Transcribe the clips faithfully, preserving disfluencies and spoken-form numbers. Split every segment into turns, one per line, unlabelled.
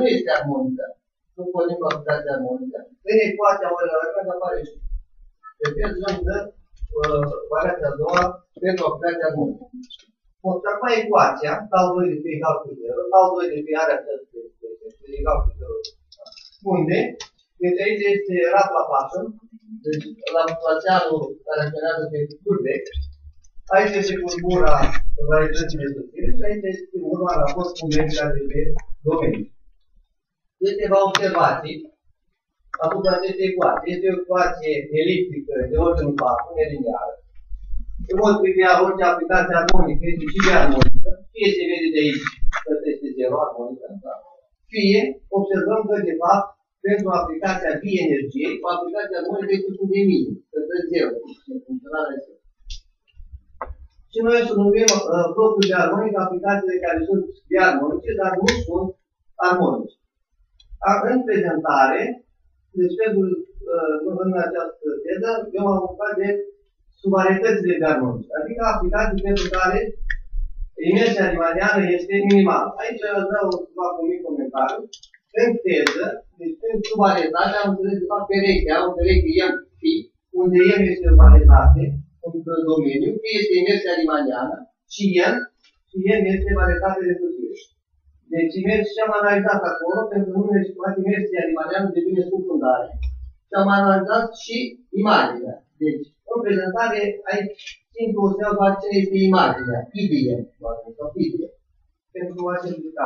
nu este armonică, nu punem cu aplicația armonică, în ecuația orelor apare și repetăm de uh, variația a doua pentru aplicația armonică. Bun, și acum ecuația, tau doi de pi egal cu zero, tau doi de pi are această expresie, egal cu zero. Unde? Deci aici este Laplacianul, deci Laplacianul care acționează pe curbe. Aici este curbura varietății de subțire și aici este urma raport cu mediile de pe domeniu. Câteva observații asupra acestei ecuații. Este o ecuație eliptică de ordinul patru, nelineară. În mod trivial, orice aplicație armonică este și biarmonică, fie se vede de aici că este zero armonică, fie observăm că, de fapt, pentru aplicația bienergiei, cu aplicația armonică este punct de minim, că dă zero, în funcționarea zero. Și noi să numim uh, propriul de armonică aplicațiile care sunt biarmonice, dar nu sunt armonice. În prezentare, deci pentru, uh, în această teză, eu m-am ocupat de subvarietățile biarmonice, adică aplicații pentru care imersia riemanniană este minimală. Aici vreau să fac un mic comentariu. În teză, deci în subvarietate, am înțeles de fapt perechea, o pereche M phi, unde M este o varietate, în domeniu, fie este imersia riemanniană și N, și N este varietate de subțire. Deci imersia și am analizat acolo, pentru unele situații imersia riemanniană devine scufundare. Și am analizat și imaginea. Deci, în prezentare, aici simplu o să iau doar cine este imaginea, I D M, sau I D M, pentru că va simplifica.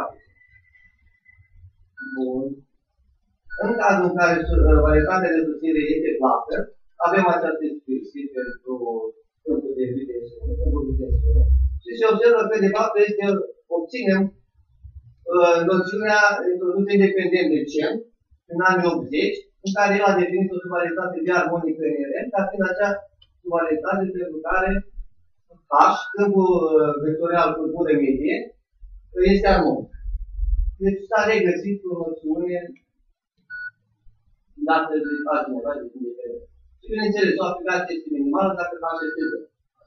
Bun. În cazul în care varietatea de subțire este plată, avem această expresie pentru câmpul de tensiune, câmpul de tensiune. Și se observă că, de fapt, este, obținem uh, noțiunea introdusă independent de C E M în anii optzeci, în care el a definit o subvarietate biarmonică inerent, dar fiind acea subvarietate pentru care H, câmpul vectorial cu cură medie, este armonic. Deci s-a regăsit o noțiune dată de altcineva de independent. Și bineînțeles, o aplicație este minimală dacă transisteze.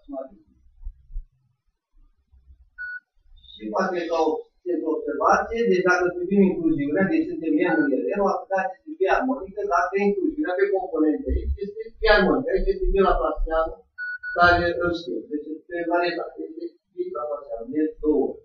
Și poate ca o observație, deci dacă privim incluziunea, deci suntem M în ele, o aplicație este biarmonică, dacă incluziunea pe componente este biarmonică. Aici este Laplacianul care îl știu. Deci este varietate, este Laplacianul, de două ori.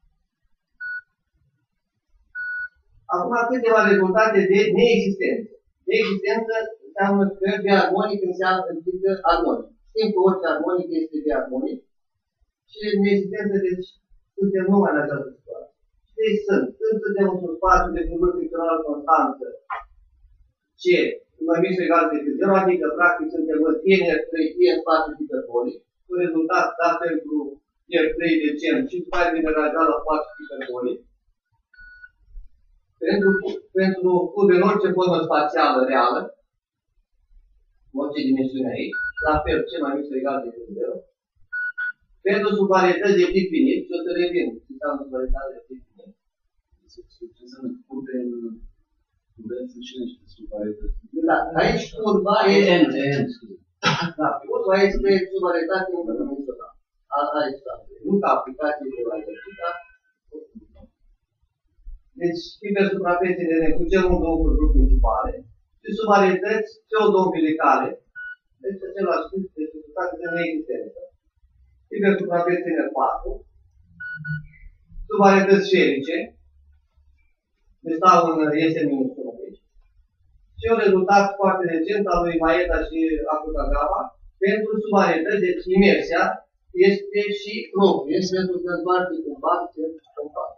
Acum câteva rezultate de neexistență. Neexistență înseamnă că biarmonic înseamnă că armonic. Știm că orice armonic este biarmonic și neexistență, deci suntem numai în această situație. Deci sunt, când suntem într-un spațiu de curburi fricțională constantă, ce mai mic sau egal decât zero, adică practic suntem în T N R trei, fie în spațiu hiperbolic, cu rezultat dat pentru R trei de C M și după aia generalizat la spațiu hiperbolic. Pentru, pentru curbe în orice formă spațială reală, în orice dimensiune aici, la fel, ce mai mic sau egal decât zero, pentru subvarietăți de tip finit, și o să revin, ce înseamnă subvarietate de tip finit.
Ce înseamnă curbe în curbe în cine și subvarietăți?
Da, aici curba este... Da, curba este subvarietate unidimensională. Aici da, nu ca aplicație de varietate. Deci, hipersuprafețele ne cu cel mult două curburi principale și subvarietăți pseudo-umbilicale. Deci, același tip de subvarietăți de neexistență. Hipersuprafețele patru, subvarietăți sferice, deci stau în S minus unu aici. Și un rezultat foarte recent al lui Maeda și Akutagawa pentru subvarietăți, deci imersia este și propriu, este pentru că întoarce cumva ce compare.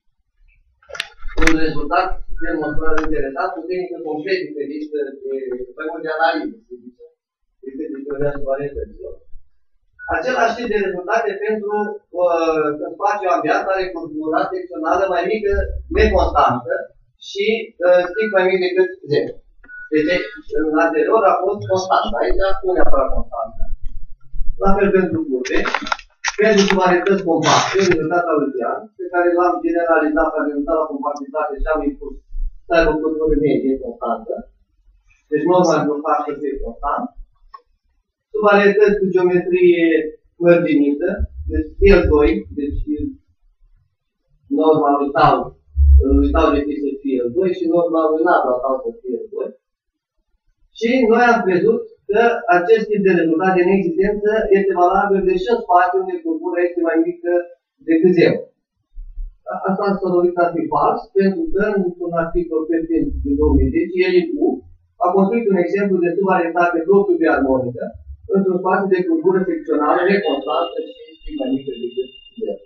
Un rezultat demonstrat interesant, o tehnică complet diferită de mai mult de analiză, se zice, decât de teoria subvarietăților. Același tip de rezultate pentru uh, că spațiul ambiant are curbura secțională mai mică, neconstantă și uh, strict mai mic decât zero. Deci, în anterior a fost constantă, aici nu neapărat constantă. La fel pentru curbe, pentru subvarietăți compacte, rezultatul lui Dian, pe care l-am generalizat, am rezultat la compactitate și am impus să aibă o curbă medie constantă. Deci, normal, nu fac să fie constant. Subvarietăți cu geometrie mărginită, deci L doi, deci norma lui tau, lui tau de fi să fie L doi și norma lui Nava să fie L doi. Și noi am crezut că acest tip de rezultat de neexistență este valabil deși în spațiu unde curvura este mai mică decât zero. Asta s-a dovedit a fi fals, pentru că într-un articol prezent din două mii zece, el a construit un exemplu de subvarietate blocului de armonică într-un spațiu de curvură secțională neconstantă și mai mică decât zero.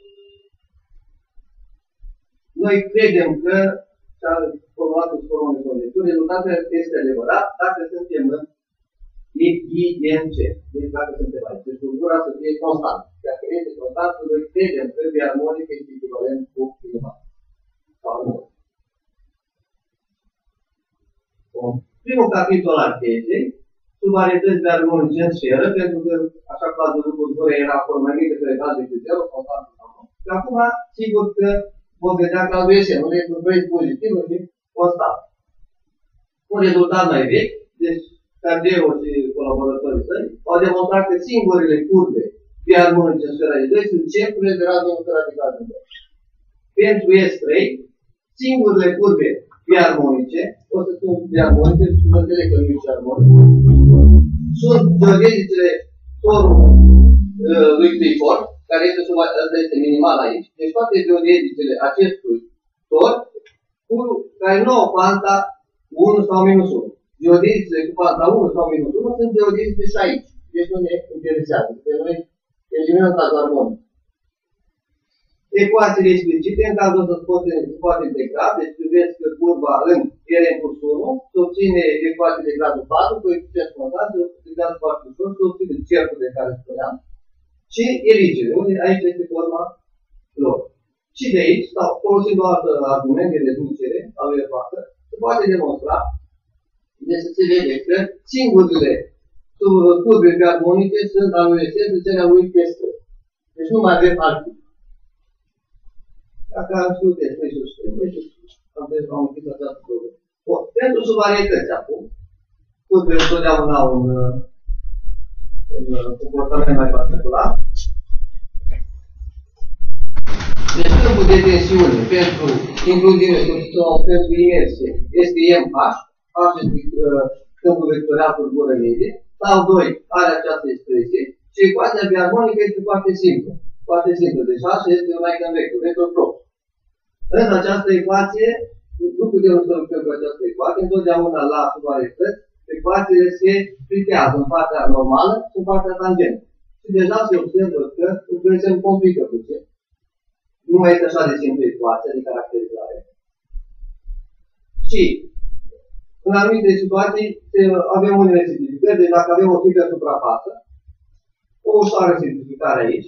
Noi credem că s-a formulat o formă de conjectură, rezultatul este adevărat dacă suntem în I N C. Deci dacă suntem aici. Deci curvura să fie constantă. Dacă este constantă, noi credem că biarmonică este echivalent cu inima. Sau nu. Primul capitol al tezei, subvarietăți biarmonice în sferă, pentru că, așa cum ați văzut, curvura era acolo mai mică sau egal decât zero, constantă sau nu. Și acum, sigur că vom vedea că al este unde curvura este pozitivă și constantă. Un rezultat mai vechi, deci Cardeo și colaboratorii săi au demonstrat că singurele curbe biarmonice în sfera de doi sunt cercurile de radionul radical de doi. Pentru S trei, singurele curbe biarmonice, o să spun biarmonice, și mă înțeleg că nu e biarmonice, sunt geodezicele torului uh, lui Clifford, care este, sub, este minimal aici. Deci toate geodezicele acestui tor, cu care nu au panta unu sau minus unu. Geodezicele cu panta unu sau minus unu sunt geodezice și aici. Deci nu ne interesează. Pe noi eliminăm cazul armonic. Ecuațiile explicite, în cazul ăsta se poate integra, deci privesc curba în R plus unu, se obține ecuații de gradul patru, coeficient constant, de gradul foarte ușor, se obține cercul de care spuneam, și eligere, unde aici este forma lor. Și de aici, sau folosind o altă argument de reducere a lui Evacă, se poate demonstra, deci se vede că singurele curbe biarmonice sunt al lui esență cele al lui Pestre. Deci nu mai avem alții. Dacă am știut că este și știu, am trebuie am închis această problemă. Bun. Pentru subvarietăți acum, curbe întotdeauna un, un comportament mai particular. Deci câmpul de tensiune pentru incluziune sau pentru imersie este M H, H este uh, câmpul vectorial cu zboră medie, sau doi are această expresie și ecuația biarmonică este foarte simplă. Foarte simplă. Deci H este un eigenvector, vector propriu. În această ecuație, nu putem să lucrăm cu această ecuație, întotdeauna la subvarietăți, ecuațiile se splitează în partea normală și în partea tangentă. Și deja se observă că lucrurile se complică puțin. Nu mai este așa de simplă ecuația de caracterizare. Și în anumite situații avem unele simplificări, deci dacă avem o fică suprafață, o ușoară simplificare aici.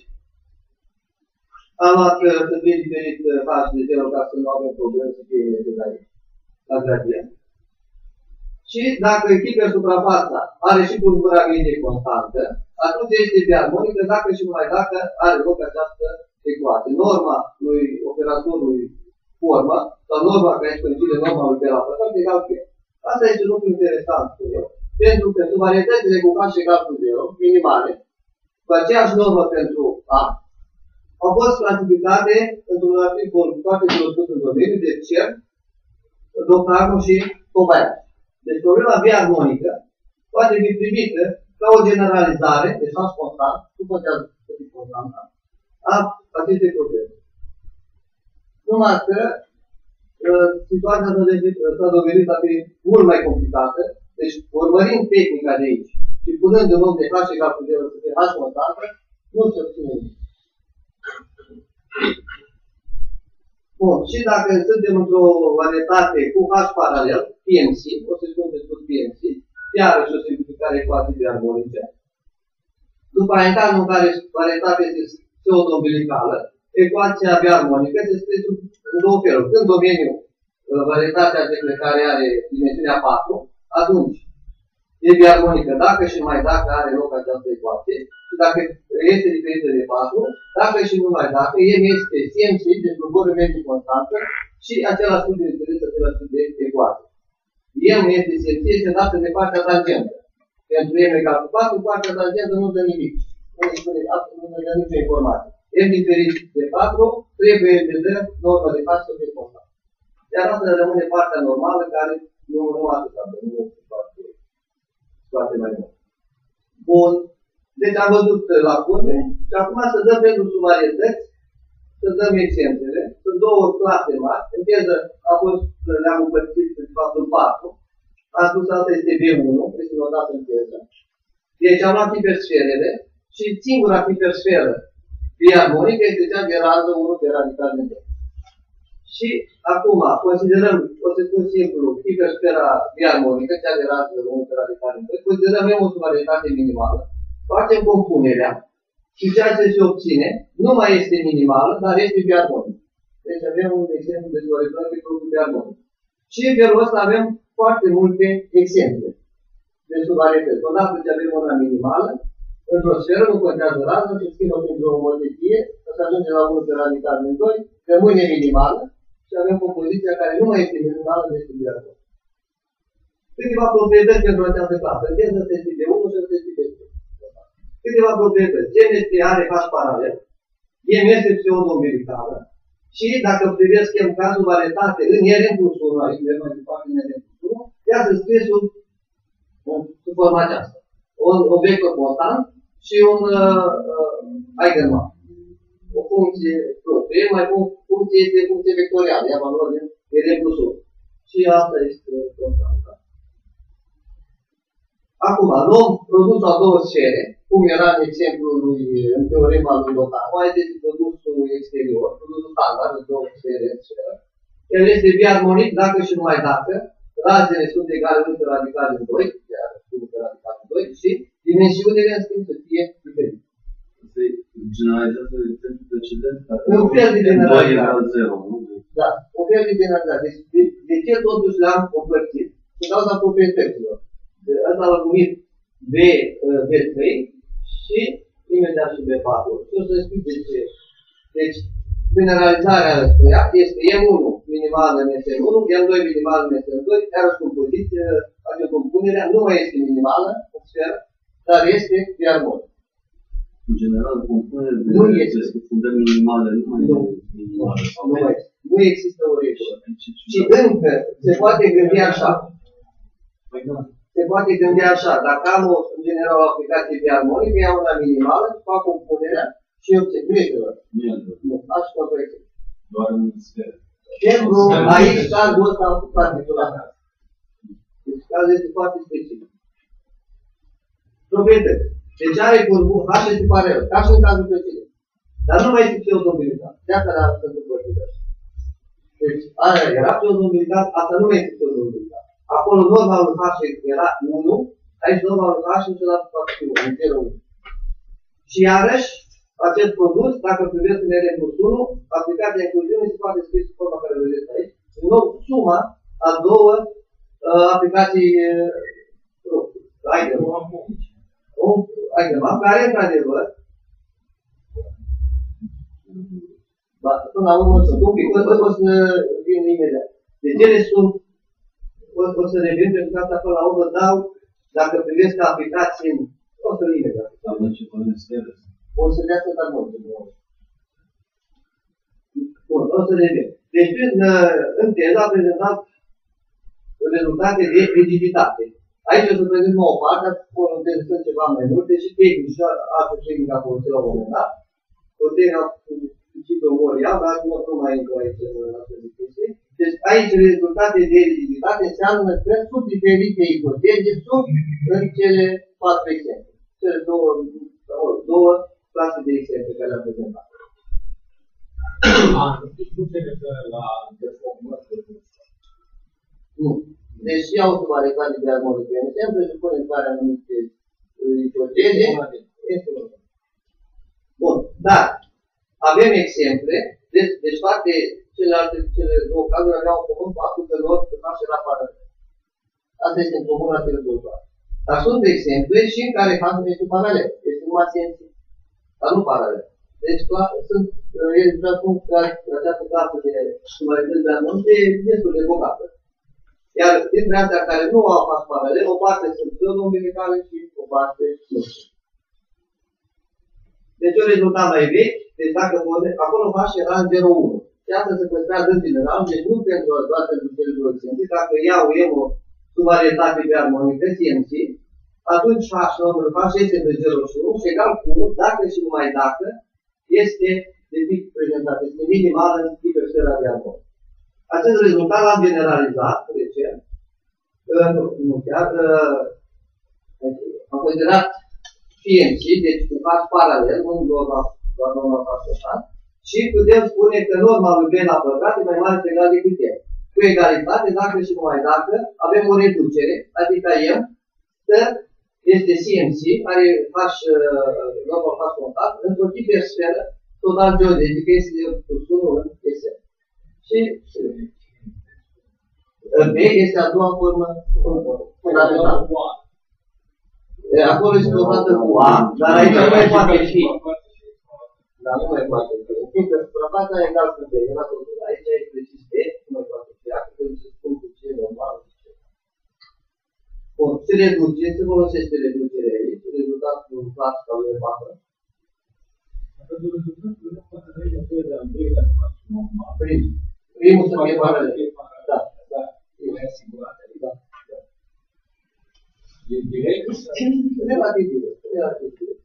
Am luat să fie diferit H de zero ca să nu avem probleme să fie inertit aici, la gradient. Și dacă hipersuprafața are și curvura medie constantă, atunci este biarmonică dacă și numai dacă are loc această ecuație. Norma lui operatorului formă, sau norma care aici coincide norma lui operator, egal cu el. Asta este un lucru interesant, spun eu, pentru că subvarietățile cu H egal cu zero, minimale, cu aceeași normă pentru A, au fost clasificate într-un articol foarte cunoscut în domeniu de Cer, Doctaru și Kobayashi. Deci problema biarmonică poate fi privită ca o generalizare, deci H constant, nu contează să fie constanta, a acestei probleme. Numai că uh, situația s-a dovedit a fi mult mai complicată, deci urmărind tehnica de aici și punând în loc de H egal cu zero să fie H constantă, nu se obține nimic. Bun, și dacă suntem într-o varietate cu H paralel, P M C, o să spun despre P M C, iarăși o simplificare ecuației biarmonice. După aia, în cazul în care varietatea este pseudo-umbilicală, ecuația biarmonică se scrie în două feluri. Când domeniul, varietatea de plecare are dimensiunea patru, atunci e biarmonică dacă și numai dacă are loc această ecuație, și dacă este diferită de patru, dacă și numai dacă M este C M C, deci zboră medie constantă, și același tip de interes, același tip de ecuație. M este C M C, este dată de partea tangentă. Pentru M egal cu patru, partea tangentă nu dă nimic. Nu ne spune absolut, nu dă nicio informație. M diferit de patru, trebuie să dă norma de patru să fie constantă. Iar asta rămâne partea normală, care nu, nu atât, nu foarte, foarte mai mult. Bun. Deci am văzut la curve și acum să dăm pentru subvarietăți, să dăm exemplele. Sunt două clase mari. În teză a fost, le-am împărțit de fapt în patru. Am spus asta este B unu, este notat în teză. Deci am luat hipersferele și singura hipersferă biarmonică este cea de rază unu pe radical din doi. Și acum considerăm, o să spun simplu, hipersfera biarmonică, cea de rază unu pe radical din doi, considerăm o subvarietate minimală. Facem compunerea și ceea ce se obține nu mai este minimală, dar este biarmonică. Deci avem un exemplu de subvarietate cu biarmonică. Și în felul ăsta avem foarte multe exemple de subvarietăți. Odată ce avem una minimală, într-o sferă nu contează rază, se schimbă printr-o moletie, să ajunge la unu pe radical din doi, rămâne minimală și avem compoziția care nu mai este minimală, deci este biarmonică. Câteva proprietăți pentru această clasă. În teză este B unu și este B doi. Câteva proprietăți. G este are H paralel, M este pseudo-umbilicală și dacă privesc în cazul varietate în R plus unu, aici merg mai departe în R plus unu, ea se scrie sub, sub forma aceasta. Un, un vector constant și un uh, eigenmat. O funcție proprie, mai bun, funcție este funcție vectorială, ea valoare de R plus unu. Și asta este constanta. Acum, luăm produsul a două sfere, cum era în exemplul lui, în teorema lui Locan. Mai este produsul exterior, produsul standard de două sfere în sferă. El este biarmonic dacă și numai dacă razele sunt egale unu pe radical din doi, iar unu pe radical din doi, și dimensiunile în schimb să fie diferite.
Se generalizează exemplul precedent?
Un fel de generalizare.
zero, nu?
Da, un fel de generalizare. Deci, de, de ce totuși le-am împărțit? Din cauza proprietăților. Asta l-am numit B, B trei și imediat și B patru. Și o să explic de ce. Deci, generalizarea ăstuia este M unu minimală în S unu, M doi minimală în S doi, iar o compoziție, adică compunerea nu mai este minimală în sferă, dar este biarmonică.
În general, compunerea de
nu este
fundări minimale nu mai
nu.
este minimală.
Nu, mai este. Nu există o regulă. Și încă se poate gândi așa. Se poate gândi așa, dacă am o, în general o aplicație biarmonică, iau una minimală, fac compunerea și obțin. Nu este doar. Nu, așa cum vreau.
Doar în sferă.
Pentru aici cazul ăsta am pus particular. Deci cazul este foarte specific. Proprietăți. Deci are curbul H este paralel, ca și în cazul precedent. Dar nu mai este pseudo-umbilical. De asta le-am sunt împărțite. Deci aia era pseudo-umbilical, asta nu mai este pseudo-umbilical. Acolo normalul H era unu, aici normalul H niciodată face unu, în zero unu. Și iarăși, acest produs, dacă privesc în R plus unu, aplicația incluziunii se poate scrie sub forma care vedeți aici. Din nou, suma a două uh, aplicații uh, Eigenmann. Un Eigenmann care, într-adevăr, până la urmă sunt un pic, o, o să vin imediat. Deci ele sunt, o, o să revin pentru că asta până la urmă dau, dacă privesc aplicații, o să vin imediat. O să dea să-ți anunțe. Bun, o să revin. Deci, în, în teză a prezentat rezultate de rigiditate. Aici o să prezint nouă parte, o să ceva mai multe și tehnic, și altă tehnică a folosit la un moment dat. O tehnică a principiul memorial, dar nu, nu mai intru aici în aceste chestii. Deci aici rezultate de rigiditate înseamnă că sunt diferite ipoteze, sunt în cele patru exemple. Cele două, două clase de exemple care le-am prezentat.
Nu se referă la deformări de
Nu. Deci iau o varietate de biarmonică în exemplu, se pune în care anumite ipoteze. Este unul. Bun. Dar avem exemple, deci, deci toate celelalte, cele două cazuri aveau în comun faptul că lor H era paralel. Asta este în comun la cele două cazuri. Dar sunt exemple și în care H nu este paralel. Este numai sensibil. Dar nu paralel. Deci sunt, el vrea spun că această clasă de subvarietăți biarmonice e destul de bogată. Iar dintre astea care nu au H paralel, o parte sunt pseudo-umbilicale și o parte nu. Deci un rezultat mai vechi, deci dacă acolo H era în zero unu. Și asta se păstrează în general, deci nu pentru doar pentru cele două exemple. Dacă iau M sub varietate biarmonică, C M C, atunci H, numărul H este între zero și unu și egal cu unu, dacă și numai dacă este de tip prezentat, este minimal în hipersfera biarmonică. Acest rezultat l-am generalizat, recent, nu, nu chiar, am considerat C M C, deci cu H paralel, nu doar normal H constant, și putem spune că norma lui B la pătrat e mai mare sau egal decât M. Cu egalitate, dacă și numai dacă, avem o reducere, adică M este C M C, are H, norma H constant, într-o hipersferă total geodetică, este plus unu în S M. Și B este a doua formă fundamentală. Acolo este o dată cu A, dar aici nu mai poate fi. Dar nu mai poate fi. Fiindcă suprafața e egal cu B. Aici e precis B, nu mai poate fi. Acum trebuie să spun cu ce normal. Bun, se reduce, se folosește reducerea aici. Rezultatul clasic al lui patru. Primul să fie paralel. Da, da. Da.
E direct?
Relativ direct. Relativ direct.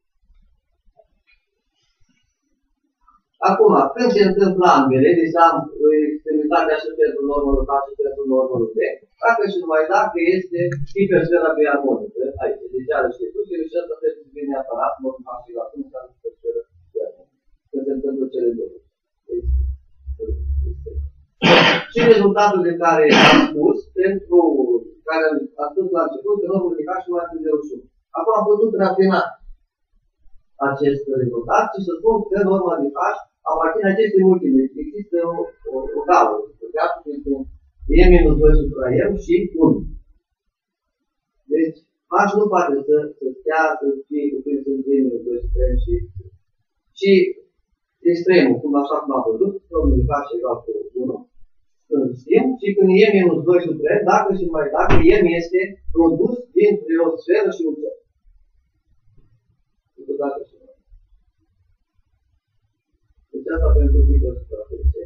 Acum, când se întâmplă ambele, deci am extremitatea și pentru normul H și pentru normul B, dacă și numai dacă este hipersfera biarmonică, aici, deci are și reducere și asta trebuie să fie neapărat, normul H și acum să am hipersfera biarmonică. Când se întâmplă cele două. Și rezultatul de care am spus, pentru care am spus la început, că normul de H nu mai este zero și unu. Acum am putut rafina acest rezultat și să spun că norma de H aparține aceste multipli. Există o, o, o gală, o gașă între E minus doi supra M și unu. Deci, H nu poate să, să stea, să fie cuprins între E minus doi supra M și și extremul, cum așa cum am văzut, normul de H egal cu unu, când știm, și când E minus doi supra M, dacă și mai dacă M este produs dintre o sferă și un cerc. Dacă și mai. Deci asta pentru fiecare suprafețe.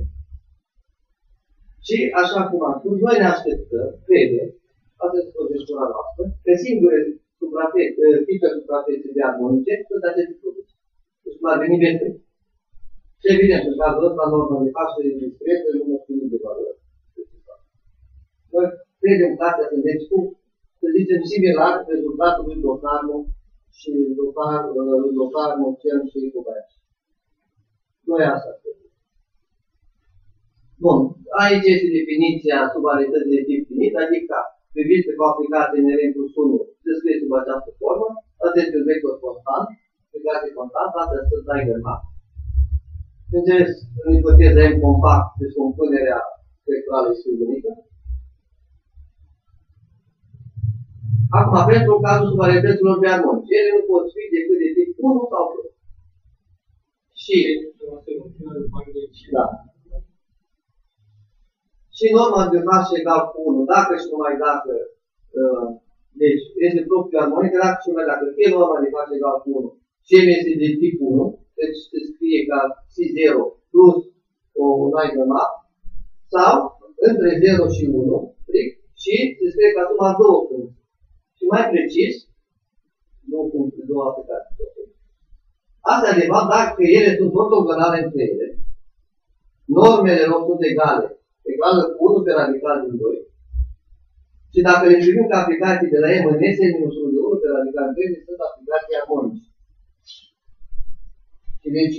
Și așa cum am spus, noi ne așteptăm, credem, asta este procedura noastră, că singure fiecare suprafețe biarmonice sunt aceste produse. Deci cum ar veni B trei. Și evident, în cazul ăsta, norma de H este discretă, nu mă știu de valoare. Noi credem că astea sunt, deci cum, să zicem, similar rezultatului Locarno și Locarno, Cel și Cubaia. Noi asta credem. Bun, aici este definiția subvarietății de tip finit, adică privită cu aplicație N R plus unu, se scrie sub această formă, asta este un vector constant, aplicație constant, asta este Steiger-Max. Înțeles, în ipoteza M compact, deci compunerea spectrală este unică. Acum, pentru cazul subvarietăților biarmonice, ele nu pot fi decât de tip unu sau doi. Și, da. Și norma de H egal cu unu, dacă și numai dacă, uh, deci este propriu biarmonică, dacă și numai dacă fie norma de H egal cu unu și M este de tip unu, deci se scrie ca C zero plus o Steiger-Max, sau între zero și unu, și se scrie ca suma două funcții. Și mai precis, două funcții, două aplicații. Astea, de fapt, dacă ele sunt ortogonale între ele, normele lor sunt egale, egală cu unu pe radical din doi, și dacă le privim ca aplicații de la M în S minus unu de unu pe radical din doi, sunt aplicații armonice. Și deci,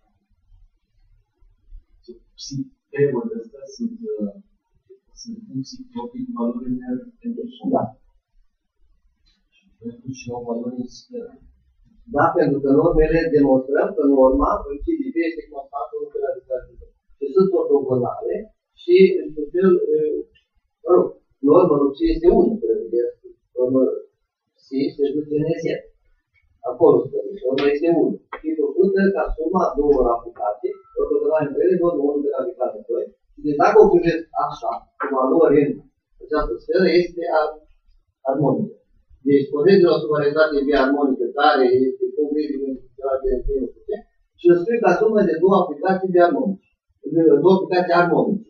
sistemele astea sunt, sunt funcții proprii cu valori în pentru sumă.
da.
Pentru și au valori în sferă.
Da, pentru că normele demonstrăm că norma în C D B este constantă unu pe radical din doi. Și sunt ortogonale și, într-un fel, mă rog, norma lui C este unu, norma C se duce în S. Acolo se duce, norma este unu. Și făcută ca suma două aplicații, ortogonale între ele, norma unu pe radical din doi. Deci dacă o privesc așa, cu valori în această sferă, este armonică. Deci, pornind la subvarietatea biarmonică, care este completă din funcționarea de nu știu ce, și o scriu ca sumă de două aplicații biarmonice. două aplicații armonice.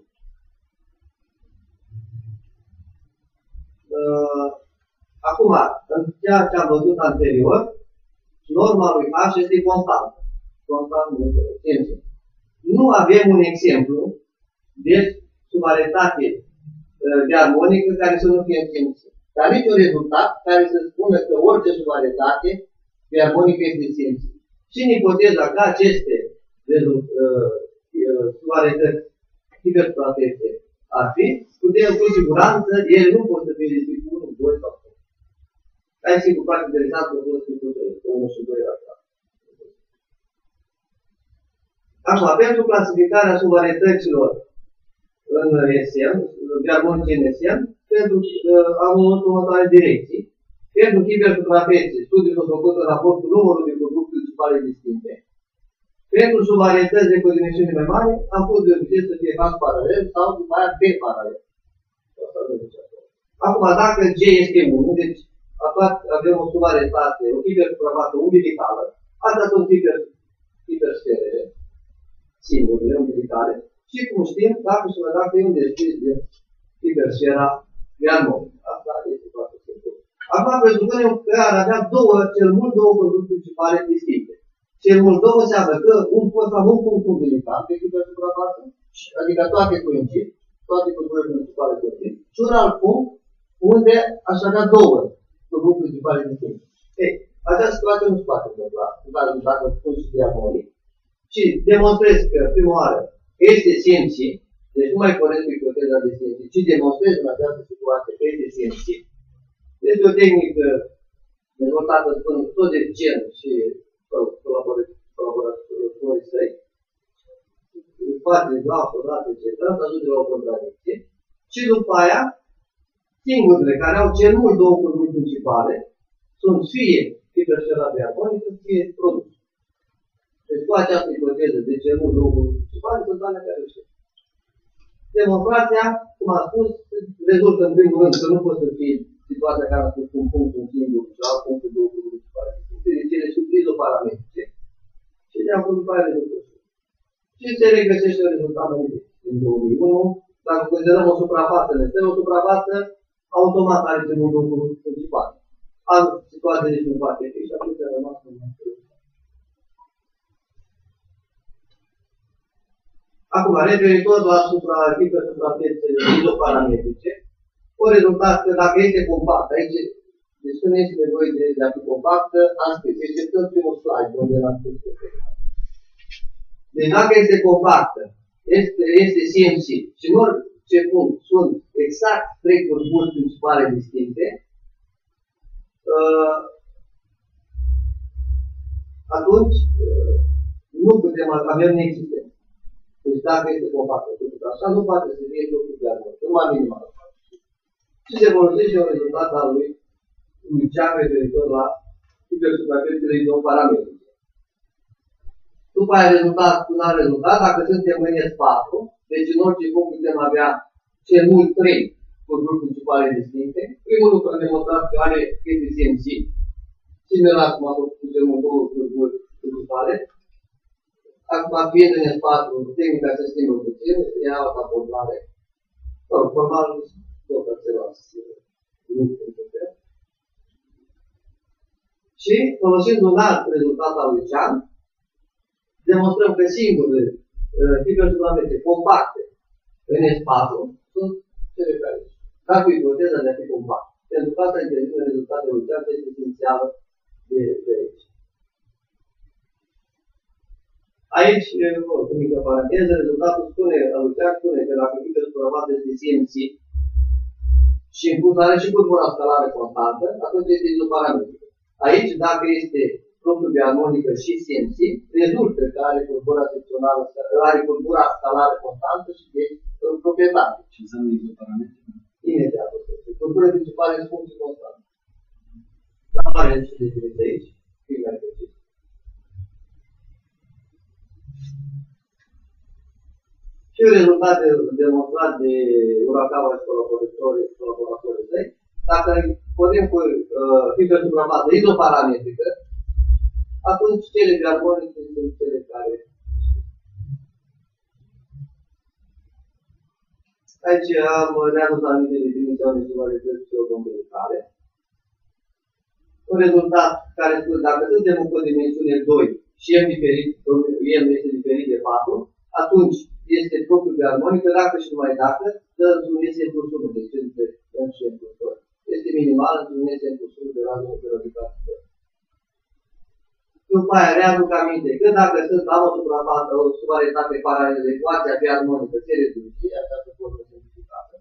Uh, acum, în ceea ce am văzut anterior, norma lui H este constantă. Constant de Nu avem un exemplu de subaritate de armonică care să nu fie înțeleptă. Dar niciun rezultat care să spună că orice subaritate de armonică este simțită. Și în ipoteza că aceste subarități hipersuprafețe ar fi, putem cu siguranță, ele nu pot să fie despre unu, doi sau trei. Aici, sigur, foarte interesant, că pot fi cu unu și doi la clar. Acum, pentru clasificarea subarităților în S M, de armonice în S M, pentru uh, am următoare direcții. Pentru hipersuprafețe, studiul s-a făcut în raportul numărul de grupuri principale distincte. Pentru subarități de dimensiuni mai mari, am pus de obicei să fie H paralel sau după aia B paralel. Acum, dacă G este unu, deci avem o subaritate, o hipersuprafețe umbilicală, astea sunt hiper, hipersferele, singurele, umbilicale, și cum știm, dacă și dacă e un descris de hipersfera de armonică. Asta este foarte simplu. Acum presupunem că ar avea două, cel mult două grupuri principale distincte. Cel mult două înseamnă că un post am un punct umbilical pe hipersuprafață, adică toate coincid, toate grupurile principale coincid, și un alt punct unde aș avea două grupuri principale distincte. Ei, această situație nu se poate întâmpla, dacă pun și de armonic. Și demonstrez că, prima oară, este C M C, deci nu mai corect cu ipoteza de C M C, ci demonstrez în această situație că este C M C. Este o tehnică dezvoltată tot de gen și colaboratorii săi. Face la odată, et cetera, să ajunge la o contradicție. Și după aia, singurele care au cel mult două grupuri principale sunt fie hipersfera de armonică, fie produs. Deci cu această ipoteză de cel mult două grupuri principale sunt alea care știu. Demonstrația, cum am spus, rezultă în primul rând că nu poate să fie situația care a spus un punct, un singur și alt punct, două grupuri principale. Deci ele sunt izoparametrice. Și de acolo după aia rezultă. Și se regăsește rezultatul din două mii unu. Dacă considerăm o suprafață în este, o suprafață automat are cel mult două grupuri principale. Altă situație deci nu poate fi și atunci a rămas în Acum, referitor la hipersuprafețele izoparametrice, o rezultat că dacă este compact, aici, deci când este nevoie de, de a fi compactă, am scris, exceptând primul slide, unde l-am spus. Deci dacă este compactă, este, este C M C și în orice punct sunt exact trei grupuri principale distincte, uh, atunci uh, nu putem avea neexistență. Deci dacă este compactă, așa nu poate să fie totul de armonică, numai minimal. Și se folosește un rezultat al lui, lui Cean referitor la hipersuprafețele izoparametrice. După aia rezultat, un alt rezultat, dacă suntem în S patru, deci în orice punct putem avea cel mult trei grupuri principale distincte. Primul lucru am demonstrat că are eficienții, similar cum am făcut cu cel mult două grupuri principale. Acum, fiind în S patru, tehnica se schimbă puțin, e altă abordare. Formal, tot același lucru. Și, folosind un alt rezultat al lui Cean, demonstrăm că singurele uh, hipersuprafețe compacte în S patru sunt cele care sunt. Dacă ipoteza de a fi compact. Pentru că asta intervine rezultatele lui Cean, este esențială de, de aici. Aici, cu mică paranteză, rezultatul spune, al lui Cean spune că dacă hipersuprafețe este C M C și în plus are și curbura scalară constantă, atunci este izoparametrică. Aici, dacă este propriu de armonică și C M C, rezultă că are curbura secțională, are curbura scalară constantă și deci proprietate.
Ce înseamnă izoparametrică?
Imediat. Curburile principale sunt funcții constante. Dar are și de aici, fiind mai precis. Și rezultate demonstrat de Urakawa și colaboratorii colaboratorii săi, dacă punem cu uh, hipersuprafețe izoparametrică, atunci cele de armonice sunt cele care Aici am readus anumite definiții unei subvarietăți pseudo-empiricale. Un rezultat care spune dacă suntem în codimensiune doi și m diferit, m este diferit de patru, atunci este propriu de armonică, dacă și numai dacă, dă într-un S plus unu, deci între m și m plus doi. Este minimal într-un S plus unu de ranul de radical. După aia readuc aminte că dacă sunt am o suprafață, o subvarietate paralelă de ecuația pe armonică se reduce, această formă simplificată.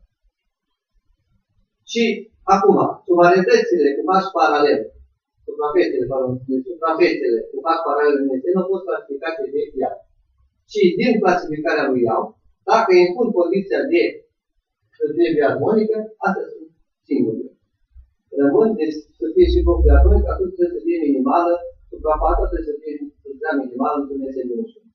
Și acum, subvarietățile cu H paralel, suprafețele, pardon, suprafețele cu H paralel în S nu au fost clasificate de ea. Și din clasificarea lui Iau, dacă impun condiția de de armonică, astea sunt singure. Rămân, deci să fie și propria armonică, atunci trebuie să fie minimală, suprafața trebuie să fie să minimală într-un S minus unu.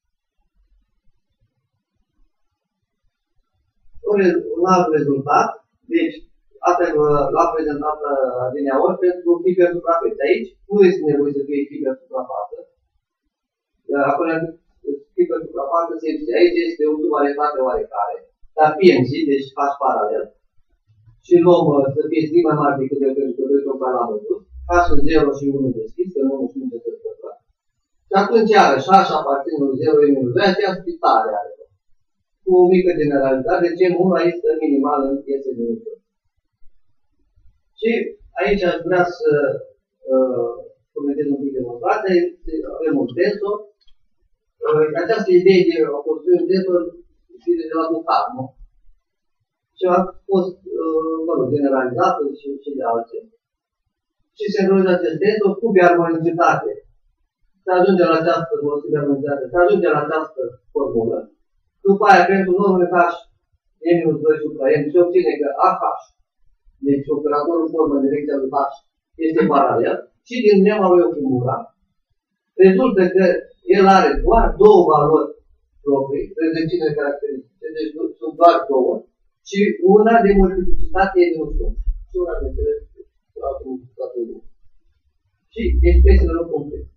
Un alt rezultat, deci, asta l-am prezentat adineaori pentru hipersuprafețe. Aici nu este nevoie să fie hipersuprafață. Iar acolo, hipersuprafață, aici este o subvarietate oarecare, dar P M C, deci H paralel. Și luăm să fie strict mai mare decât de pentru doi tocmai la văzut. H sunt zero și unu deschis, că nu știu ce se întâmplă. Și atunci, iarăși, H aparține lui zero, e minus doi, aceea splitare are. Cu o mică generalizare, deci M unu aici stă minimal în S minus doi. Și aici aș vrea să uh, comentez un pic demonstrația. Avem un tensor. Uh, această idee de a construi un tensor vine de la Ducat, nu? Și a fost, uh, mă rog, generalizată și, și de alții. Și se înrolează acest tensor cu biarmonicitate. Se ajunge la această biarmonicitate, se ajunge la această formulă. După aia, pentru normele H, M minus doi supra M, se obține că A H, deci operatorul formă în direcția lui H, este paralel și din lemma lui Okumura rezultă că el are doar două valori proprii, prezentine caracteristice, deci sunt doar două, și una de multiplicitate e minus unu. Și una de multiplicitate unu. Și expresiile nu complete.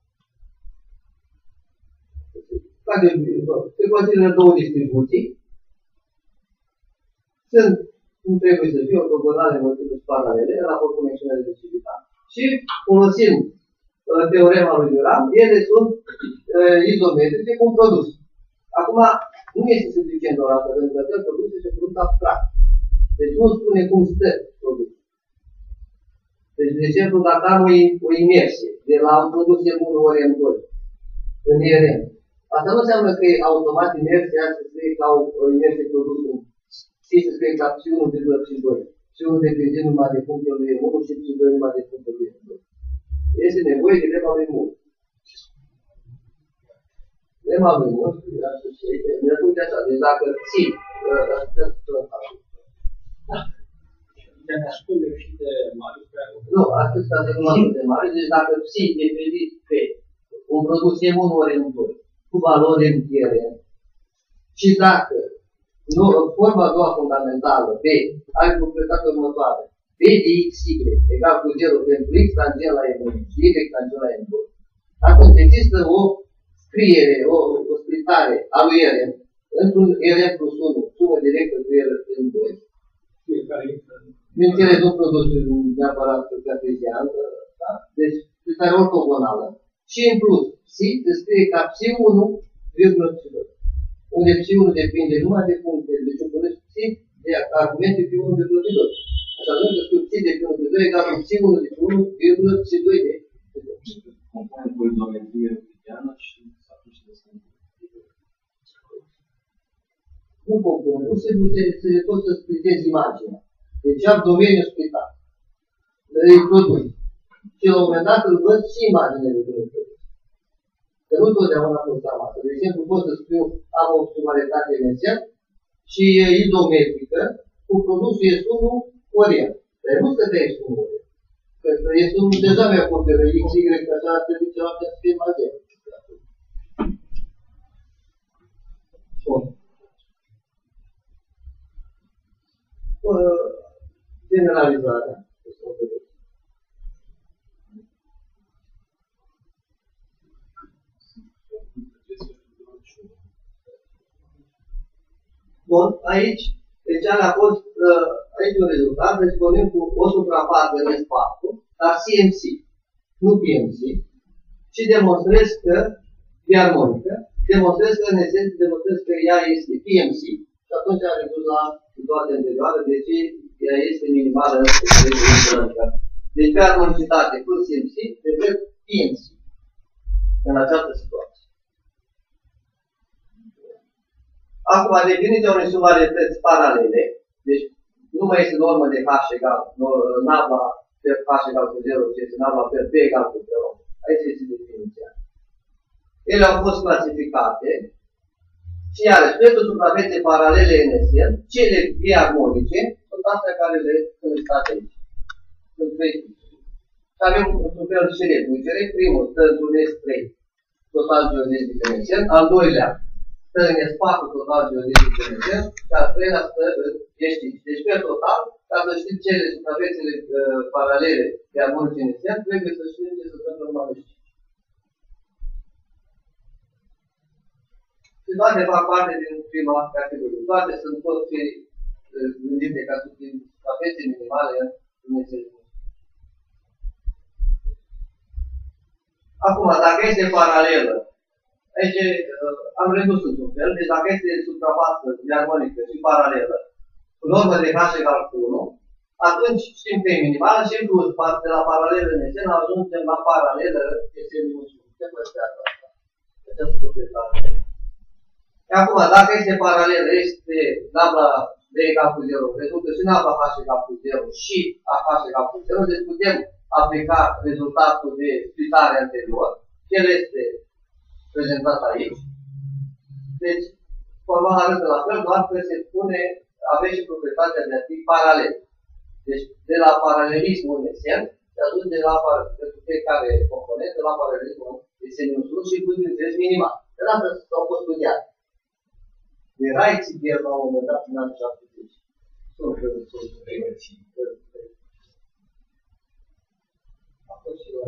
Se consideră două distribuții. Sunt, cum trebuie să fie, ortogonale multiple paralele, raport cu mențiunea de specificitate. Și folosind uh, teorema lui Duram, ele sunt uh, izometrice cu un produs. Acum, nu este suficient doar asta, pentru că acel produs este produs abstract. Deci nu spune cum stă produsul. Deci, de exemplu, dacă am o, o imersie de la un produs M unu ori M doi în I R M, asta nu înseamnă că e automat imersia să scrie ca o imersie produsului. Și să scrie ca psi unu virgulă psi doi. psi unu depinde numai de punctul lui M unu și psi doi numai de punctul lui M doi. Este nevoie de lemma lui mult. Lemma lui mult, mi-a spus așa, deci dacă psi, nu, atât ca să nu mă de mare, deci dacă psi depinde pe un produs M unu ori M doi cu valori M R M și dacă nu, forma a doua fundamentală, B, are proprietatea următoare. B de X, Y egal cu zero pentru X tangent la M unu și Y tangent la M doi. Atunci există o scriere, o, o splitare a lui R M într-un R M plus unu, sumă directă cu R M doi. Bineînțeles, nu produsul neapărat cartezian, da? Deci splitare ortogonală. Și în plus, psi se scrie ca psi unu virgulă psi doi. Unde psi unu depinde numai de puncte, deci o puneți psi de argumente psi unu virgulă psi doi. Așa atunci să scriu psi de psi unu de doi egal cu psi unu de unu virgulă psi doi de psi doi.
Compune cu izometrie euclidiană și atunci de schimbă.
Nu compune, nu se, se, se pot să splitezi imaginea. Deci am domeniul splitat. Îi produs. Și la un moment dat îl văd și imaginea de când produs. Că nu totdeauna fost amată. De exemplu, pot să scriu, am o subvarietate inerțial și e izometrică cu produsul S unu ori M. Dar nu stă de S unu ori M. Că S unu deja mi-a acoperă X, Y, că așa ar trebui ceva să fie mai zero. Bun. Generalizarea. Bun, aici Deci alea a fost, uh, aici un rezultat, deci vorbim cu o suprafață în S patru, dar C M C, nu P M C, și demonstrez că, biarmonică, demonstrez că, în esență, demonstrez că ea este P M C, și atunci am redus la situația anterioară, de ce ea este minimală în specifică. Deci, pe armonicitate plus C M C, de drept P M C, în această situație. Acum, definiția unei subvarietăți paralele, deci nu mai este normă de H egal, nabla pe H egal cu zero, ci este nabla pe P egal cu zero. Aici este definiția. Ele au fost clasificate și iarăși, pentru suprafețe paralele N S L, cele biarmonice sunt astea care le sunt listate aici. Sunt trei tipuri. Și avem un fel și reducere. Primul stă într-un S trei, total geodezic N S L, al doilea stă în S patru, total geodezic N S L, și al treilea stă în S cinci. Deci, pe total, ca să știți cele suprafețele uh, paralele biarmonice N S L, trebuie să știți ce se întâmplă numai în S cinci. Și toate fac parte din prima categorie. Toate sunt pot fi gândite ca să fie suprafețe minimale în S cinci. Acum, dacă este paralelă, aici uh, am redus într-un fel, deci dacă este suprafață biarmonică și paralelă, cu normă de H egal cu unu, atunci știm că e minimală și în plus, de la paralelă în S N ajungem la paralelă S N minus unu. Ce păstrează asta? Această proprietate. Acum, dacă este paralelă, este nabla D egal cu zero, rezultă și nabla H egal cu zero și A H egal cu zero, deci putem aplica rezultatul de splitare anterior. El este prezentat aici. Deci, formal arătă la fel, doar că se pune, aveți și proprietatea de a fi paralel. Deci, de la paralelismul în esen, se ajunge la pentru fiecare component, de la paralelismul esen minus unu și cu înțeles minimal. Dar asta s-au fost studiate. Era exibier la un moment dat în anii șaptezeci. Sunt prevenții. A fost și la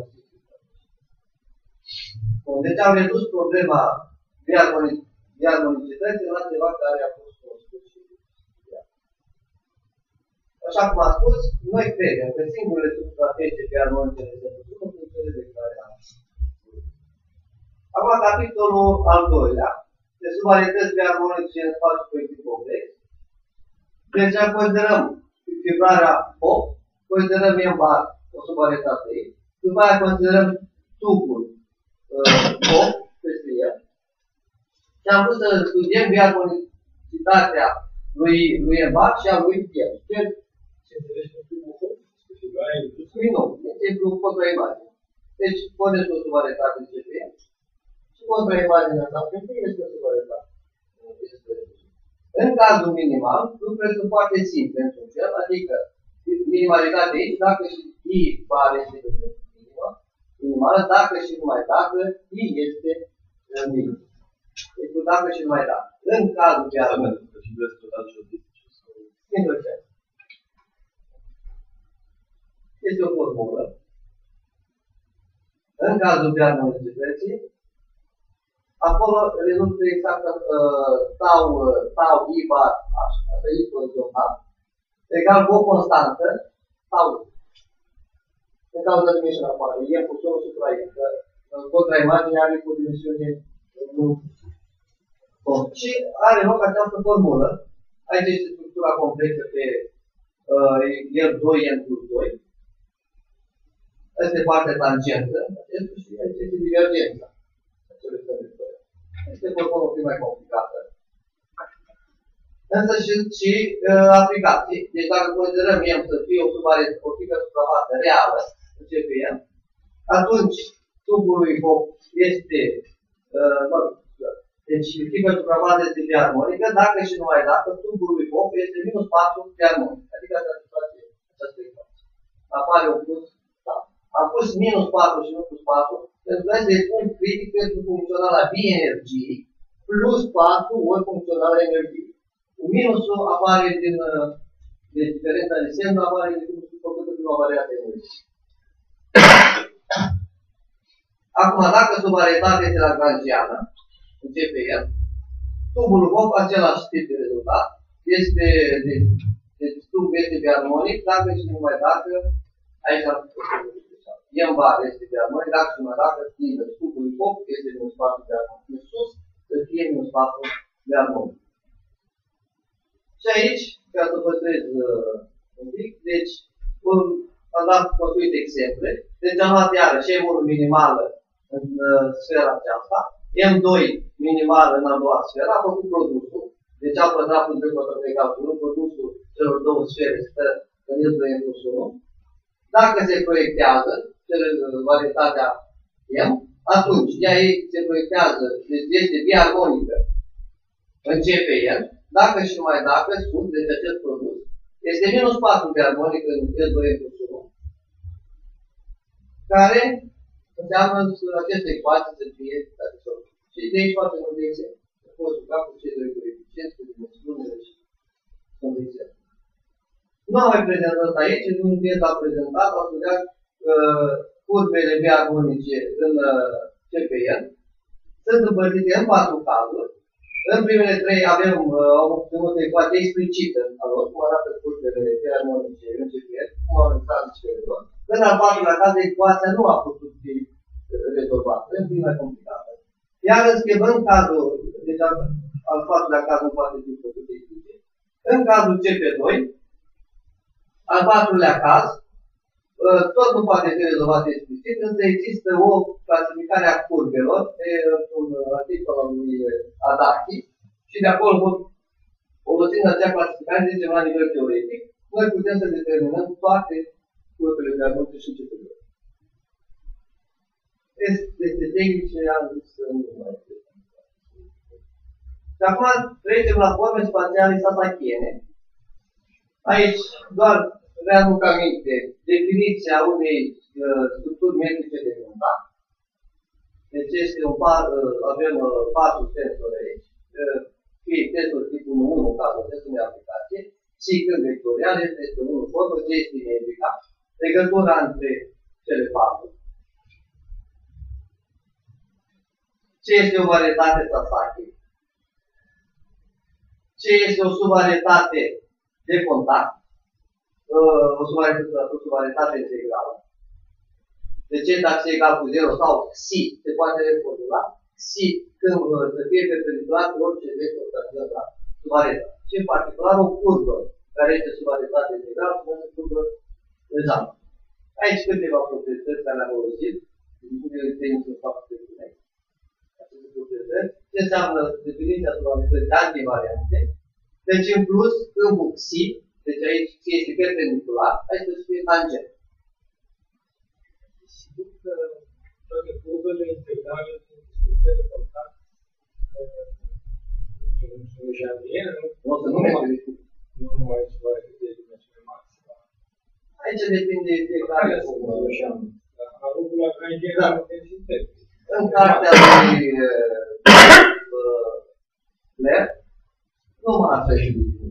deci am redus problema biarmonicității la ceva care a fost cunoscut și studiat. Așa cum am spus, noi credem că singurele suprafețe biarmonice sunt funcțiile de care am spus. Acum, capitolul al doilea, de subvarietăți biarmonice în spațiu proiectiv complex. Deci, considerăm fibrarea opt, considerăm M bar o subvarietate aici, după aia considerăm tubul opt, peste el. Și am vrut să studiem biarmonicitatea lui, lui M bar și a lui el.
Ce înțelegi cu tubul opt? Fibrarea indusă?
Nu, exemplu contraimagine. Deci, puneți o subvarietate C P M. Și contraimaginea asta este o subvarietate. În cazul minimal, lucrurile sunt foarte simple într-un fel, adică minimalitate aici, dacă și I bar este minimă, minimală, dacă și numai dacă I este minim. Deci dacă și numai dacă. În cazul biarmonic, este o formulă. În cazul biarmonicității, acolo rezultă exact uh, tau, uh, tau I bar, așa, asta e horizontal, egal cu o constantă, tau. În cazul de dimensiune afară, e cu unu supra I, că contraimaginea are cu dimensiune unu. Și are loc această formulă, aici este structura complexă pe uh, L doi, N plus doi. Asta e partea tangentă, și aici este divergența. Este formulă un pic mai complicată. Însă și, și uh, aplicații. Deci dacă considerăm M să fie o subvarietăți, o fică suprafață reală, în C P M, atunci tubul lui Hop este, uh, mă, deci fică suprafață este biarmonică, dacă și numai dacă tubul lui Hop este minus patru biarmonic. Adică această situație, această ecuație. Apare un plus, da. Am pus minus patru și nu plus patru, pentru că este un critic pentru funcționala bienergie plus patru ori funcționala energie. Cu minusul apare din de diferența de semn, apare din făcută din o variată energie. Acum, dacă subvarietatea este lagrangiană, în C P M, tubul Hop același tip de rezultat, este, deci, deci stub este biarmonic, dacă și numai dacă, aici am făcut M bar este biarmonic, dacă și numai dacă schimbă stubul opt este minus patru biarmonic. În sus, să fie minus patru biarmonic. Și aici, ca să păstrez uh, un pic, deci, un, am dat construit exemple. Deci am luat iarăși M unu minimală în uh, sfera aceasta, M doi minimală în a doua sferă, a făcut produsul. Deci a păstrat cu doi pătrat egal cu unu, produsul celor două sfere stă în S doi M plus unu. Dacă se proiectează varietatea M, atunci ea se proiectează, deci este biarmonică în C P N, dacă și numai dacă sunt, deci acest produs, este minus patru biarmonic în S doi M plus unu, care înseamnă aceste ecuații să fie satisfăcute. Și de aici foarte multe exemple. Poți juca cu cei doi coeficienți, cu dimensiunile și sunt exemple. Nu am mai prezentat aici, în dieta a prezentat, am studiat uh, curbele biarmonice în uh, C P N. Sunt împărțite în patru cazuri. În primele trei avem uh, o obținut ecuație explicită a lor, cum arată curbele biarmonice în C P N, cum au arătat sferelor. În al patrulea caz, ecuația nu a putut fi rezolvată, în fi mai complicată. Iar în schimb, în cazul, deci al, al patrulea caz nu poate fi făcut explicit. În cazul C P doi, al patrulea caz, tot nu poate fi rezolvat explicit, însă există o clasificare a curbelor de un articol al lui Adachi și de acolo, folosind acea clasificare, zicem la nivel teoretic, noi putem să determinăm toate curbele biarmonice și C P doi. Este tehnice, am zis să nu mai știu. Și acum trecem la forme spațiale sasachiene. Aici doar readuc aminte definiția unei uh, structuri metrice de contact. Deci este un par, uh, avem uh, patru sensori aici. Uh, fie testul tipul unu unu, în cazul testului de aplicație, și când vectorial este unu formă, ce este metrica. Legătura între cele patru. Ce este o varietate Sasaki? Ce este o subvarietate de contact? O subvarietate integrală. De ce dacă e egal cu zero sau psi se poate reformula? Psi când să fie perpendicular cu orice vector tangențial la subvarietate. Și în particular o curbă care este subvarietate integrală și o curbă lezantă. Aici câteva proprietăți care le-am folosit. Din punct de vedere tehnic foarte bine. Ce înseamnă definiția subvarietății antivariante? Deci, în plus, câmpul psi, deci aici psi este perpendicular, aici trebuie să fie tangent.
Sigur că toate curbele integrale sunt structuri de contact nu janvier, nu?
Nu o să nu mai discută.
Nu numai subvarietate de dimensiune maximă.
Aici depinde de fiecare formă.
Dar lucrul la care e general intensitate.
În cartea lui Ler, numai asta și lucru.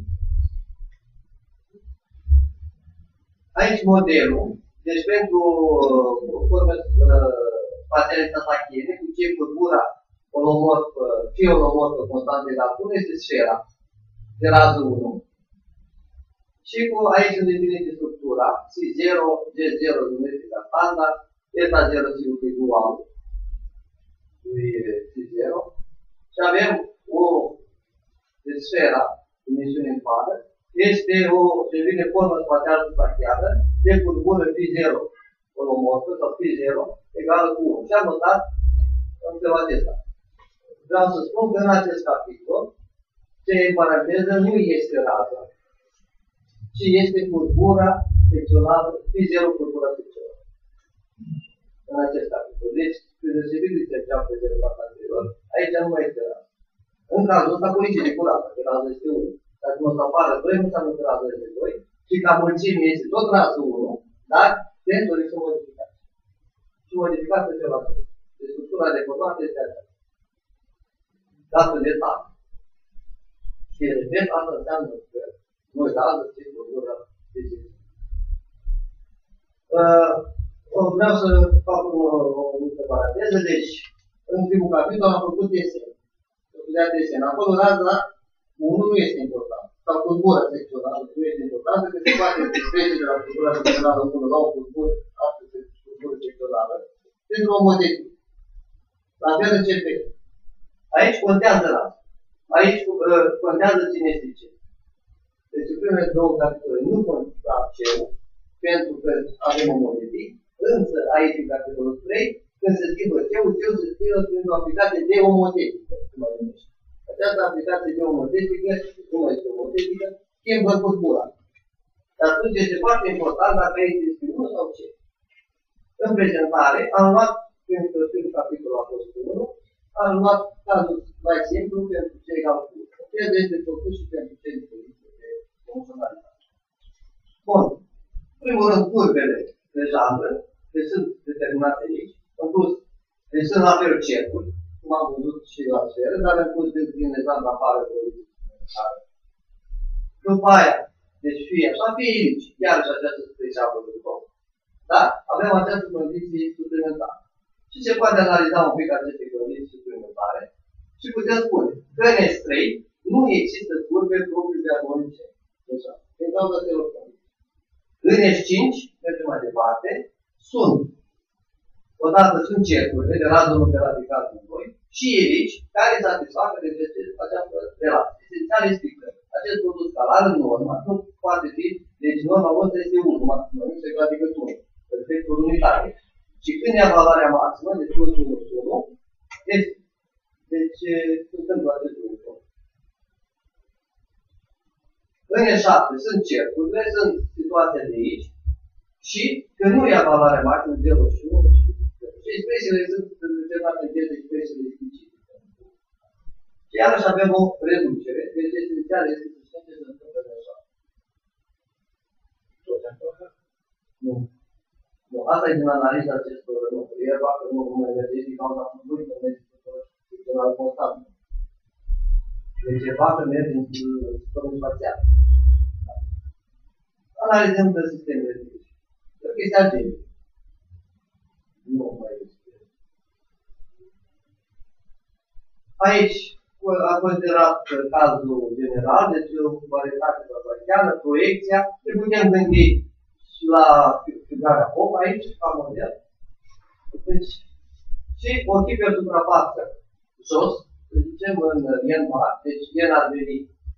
Aici modelul, deci pentru forme spațiale sasachiene, cu ce curbura onomorfă, fie onomorfă constantă de la unu, este sfera de rază unu. Și cu aici sunt definite structura, C zero, G zero geometrica standard, eta zero sigur că e dual. Lui C zero și avem o de sfera, dimensiune în pară, este o, se vine formă spațială sasachiană de curbură phi zero holomorfă sau phi zero egală cu unu. Și am notat în felul acesta. Vreau să spun că în acest capitol, ce în paranteză nu este raza, ci este curbura secțională, phi zero curbura secțională. În acest capitol. Deci, deosebit de ce am prezentat anterior, aici nu mai este rază. În cazul ăsta, coincide cu rază, că rază este unu. Dacă nu o să apară doi, nu înseamnă că rază este doi, și ca mulțime este tot rază unu, dar tensorii sunt modificați. Și modificați pe ceva. Deci, structura de coordonate este aceasta. Dată de tată. Și, repet, asta înseamnă că nu e rază, ci structura de ce. Vreau să fac o mică paranteză. Deci, în primul capitol am făcut desen. Am studiat desen. Acolo raza unu nu este important. sau cultura secțională, nu este importantă, că se poate trece de la cultura secțională unu la o cultură, astăzi cultură secțională, pentru o modestie. La fel în C P. Aici contează la asta. Aici uh, contează cine este ce. Deci primele două capitole nu contează ce, pentru că avem o modestie, însă aici în capitolul trei, când se schimbă ce-ul, ce-ul se schimbă prin o aplicație de omotetică, cum mai numește. Această aplicație de omotetică, cum mai este omotetică, schimbă cultura. Și atunci este foarte important dacă aici este unu sau ce. În prezentare am luat, pentru că primul capitol a fost unu, am luat cazul mai simplu pentru cei egal cu unu. El este făcut și pentru cei de funcționalitate. Bun. În primul rând, curvele de jandră, deci sunt determinate aici. În plus, deci sunt la fel cercuri, cum am văzut și la sferă, dar în plus din jandră apare o după aia, deci fie așa, fie aici, iarăși această specială de după. Dar avem această condiție suplimentară. Și se poate analiza un pic aceste condiții suplimentare și putem spune că în S trei nu există curve proprii de armonice. Așa, din cauza celor condiții. În S cinci, mergem mai departe, sunt, odată sunt cercurile de rază unu pe radical din doi și elici care satisfacă de această relație. Esențial este că acest produs scalar în normă nu poate fi, deci norma noastră este unu, maximă, nu se clasică unu, perfectul unitar. Și când ia valoarea maximă, deci plus unu, unu, deci, deci se întâmplă acest lucru. În S șapte sunt cercurile, sunt situația de aici și când nu ia valoarea maximă, zero și unu, și expresiile sunt determinate în de expresiile specifice. Și iarăși avem o reducere, deci esențial este să știm ce se întâmplă în S șapte. Nu. Nu, asta e din analiza acestor lucruri. El facă nu cum merge din cauza fluidului, că merge funcțional constant. Deci e facă merge în sistemul spațial. Analizăm pe sistemele de aici. Cred că este agent. Nu mai este. Aici a considerat cazul general, deci o varietate spațială, proiecția, și putem gândi și la figurarea pop aici, ca model. Deci, și o tipă de suprafață jos, să zicem în N bar, deci N ar veni,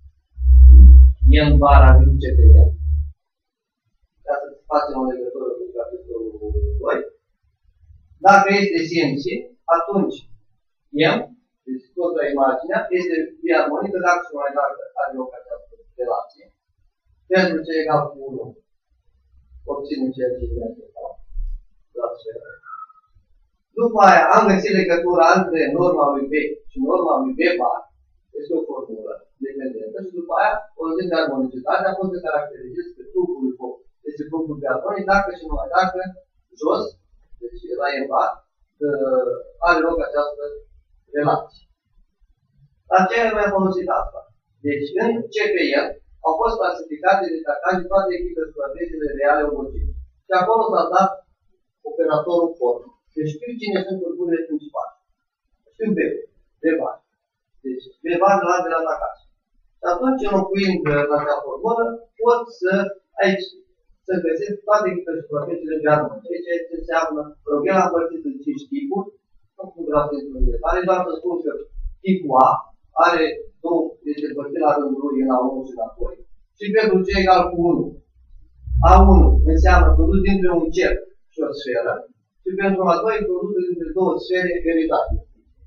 N bar ar veni C pe el. Ca să facem o legătură cu capitolul doi. Dacă este C M C, atunci M, deci contra imaginea, este biarmonică dacă și mai dacă are loc această relație. Pentru ce egal cu unu. Obținem ceea ce este la sferă. După aia am găsit legătura între norma lui B și norma lui B bar. Este o formulă dependentă și după aia, folosind de armonicitate, am fost să caracterizez pe trupul lui foc. Este trupul de armonic dacă și numai dacă jos, deci la E bar, are loc această relație. La ce am folosit asta? Deci în C P L au fost clasificate de tacaji toate echipele supraviețile reale omogene. Și acolo s-a dat operatorul formă. Deci știu cine sunt curburile principale. Știu B, B bar. Deci B bar la de la tacaji. Și atunci, înlocuind la acea formulă, pot să aici să găsesc toate echipele supraviețile de armă. Deci ce înseamnă, rog, el a împărțit în cinci tipuri, nu cum vreau să spun el. Are doar să spun că tipul A are două, este împărțit la rândul lui în A unu și la doi. Și pentru C egal cu unu. A unu înseamnă produs dintre un cerc și o sferă. Și pentru A doi produs dintre două sfere veritabile.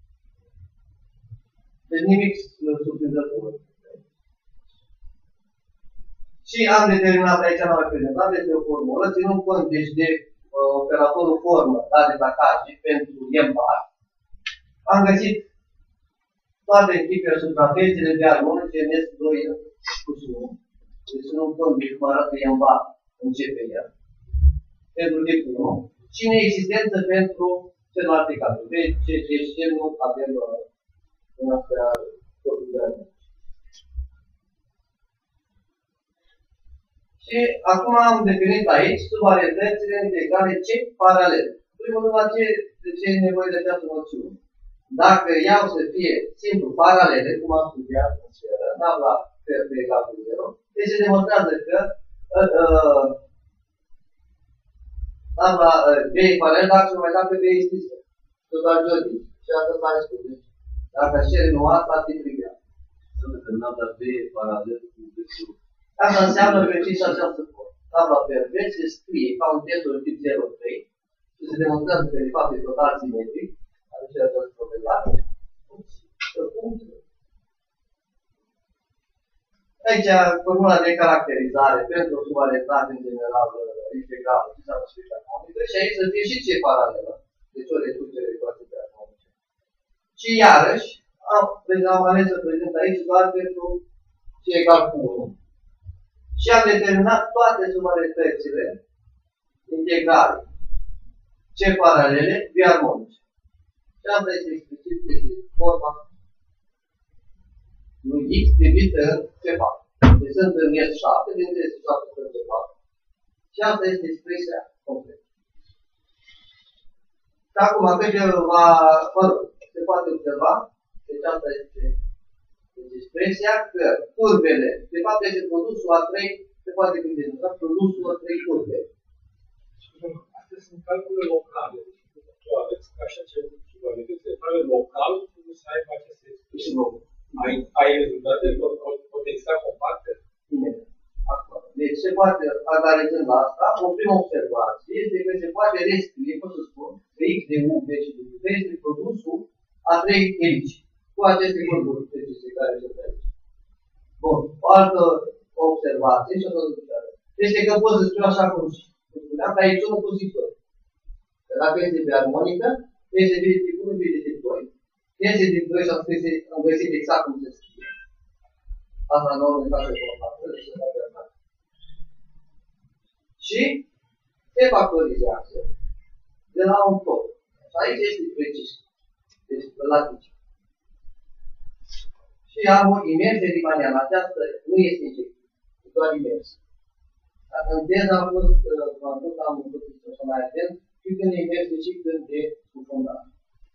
Deci nimic surprinzător. Și am determinat aici la reprezentat, este o formulă, ținând cont deci de uh, operatorul formă, dat de tacaji pentru M bar. Am găsit toate echipele suprafețele de armonice în S doi cu unu. Deci nu cont de cum arată M bar în C P L. Pentru tipul unu. Și neexistență pentru celelalte cazuri. Deci, deci nu avem uh, în astea totul de armonice. Și acum am definit aici subvarietățile integrale C paralele. Primul rând, la ce, de ce e nevoie de această noțiune? Dacă iau să fie simplu paralele, cum am studiat în sferă, n-am la per P egal cu zero. Deci se demonstrează că uh, tabla uh, B e paralel dacă și mai dat pe B este strisă. Tot algeotic. Și asta s-a răspuns. Deci, dacă aș cere nu asta, ar fi trivial.
Înseamnă că nada B e paralel cu B.
Asta înseamnă precis această formă. Tabla P B se scrie ca un testul tip zero trei și se demonstrează că de fapt e total simetric. Adică această proprietate. Aici, formula de caracterizare pentru o subaritate în general integrală și s-a spus harmonică și aici să fie și ce paralelă. Deci o reducere ecuației harmonice. Și iarăși, am, am ales să prezint aici doar pentru ce egal cu unu. Și am determinat toate subaritățile integrale, ce paralele, biharmonice. Și asta este explicit, este forma lui X privită în C patru. Deci sunt în S șapte, bineînțeles S șapte în C patru. Și asta este expresia completă. Și acum, cât va, mă rog, se poate observa, deci asta este deci expresia că curbele, de fapt este produsul a trei, se poate gândi, da? Produsul a trei curbe.
Astea sunt calcule locale. Deci, tu aveți așa ceva subalități de fare local, trebuie să aibă aceste expresii. Ai, ai rezultate pot exista compacte?
Bine. Acum. Deci se poate, analizând asta, o primă observație este că se poate descrie, pot să spun, că X de U, B și de U, B este produsul a trei elici. Cu aceste curburi precise care sunt aici. Bun. O altă observație și o să zic este că pot să scriu așa cum spuneam, că aici unu cu tip doi. Că dacă este pe armonică, este de tip unu, de tip doi. Este de tip doi și am, scris, am găsit exact cum se scrie. Asta nu am uitat pe constante, și Și se factorizează de la un tot. Și aici este precis. Deci, relativ. Și am o imersie riemanniană. Aceasta nu este injectiv, e doar imersie. Dacă în teză am fost, am fost, am fost să mai atent, și când e imersie și când e scufundare.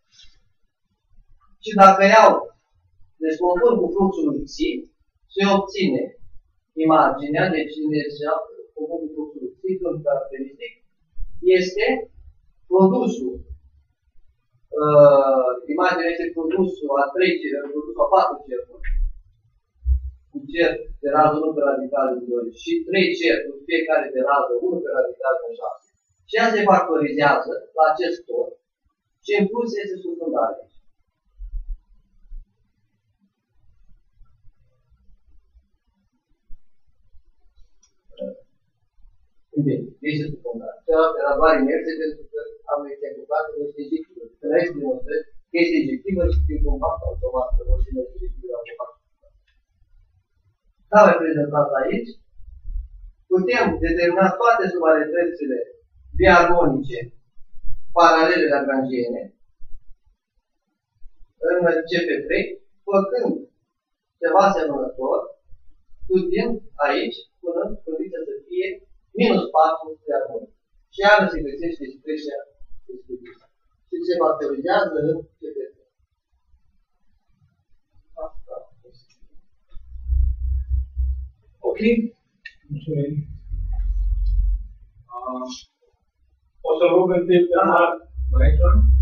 Și dacă iau, deci conform cu fluxul lui Psi, se obține imaginea, deci conform cu fluxul lui Psi, când caracteristic, este produsul. Uh, imaginea este produsul a trei cercuri, produsul a patru cercuri, cu cerc de rază unu pe radical în doi și trei cercuri, fiecare de rază unu pe radical în șase. Și ea se factorizează la acest tot și în plus este scufundare. Bine, este scufundare. Cealaltă era doar imersie pentru că am exemplat că este injectivă. Când aici demonstrez că este injectivă și prin compact automat, că vor fi injectivă automat. Am reprezentat aici. Putem determina toate subalitățile biharmonice paralele lagrangiene în C P trei, făcând ceva asemănător, studiind aici, până condiția să fie minus patru biharmonice. Și iară se găsește expresia respectivă. Și se factorizează în C P trei. Asta.
Ok. Mulțumim. Uh, o să rog întâi pe Mar. Mai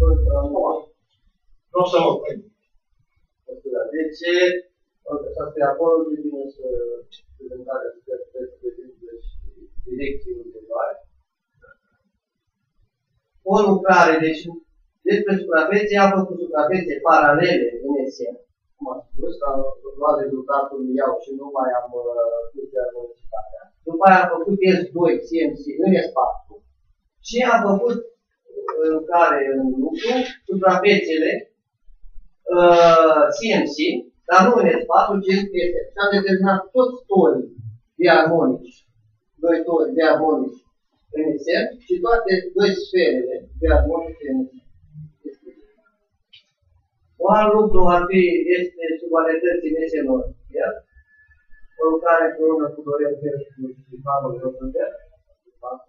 nu o să rog.
Deci, asta e acolo, bine să prezentarea să prezinte și direcții ulterioare. O lucrare, deci, despre suprafețe, am făcut suprafețe paralele în esență. Cum am spus, am luat rezultatul iau și nu mai am pus de armonicitatea. După aia am făcut S doi C M C în S patru și am făcut lucrare în lucru, suprafețele uh, C M C, dar nu în S patru, ci în S M. Și am determinat toți torii biharmonici, doi tori biharmonici în S M și toate doi sferele biharmonice în S M. Un alt lucru ar fi, este subalității în S M ori. O lucrare împreună cu Dorel Fer și cu Ivanul Rosenberg.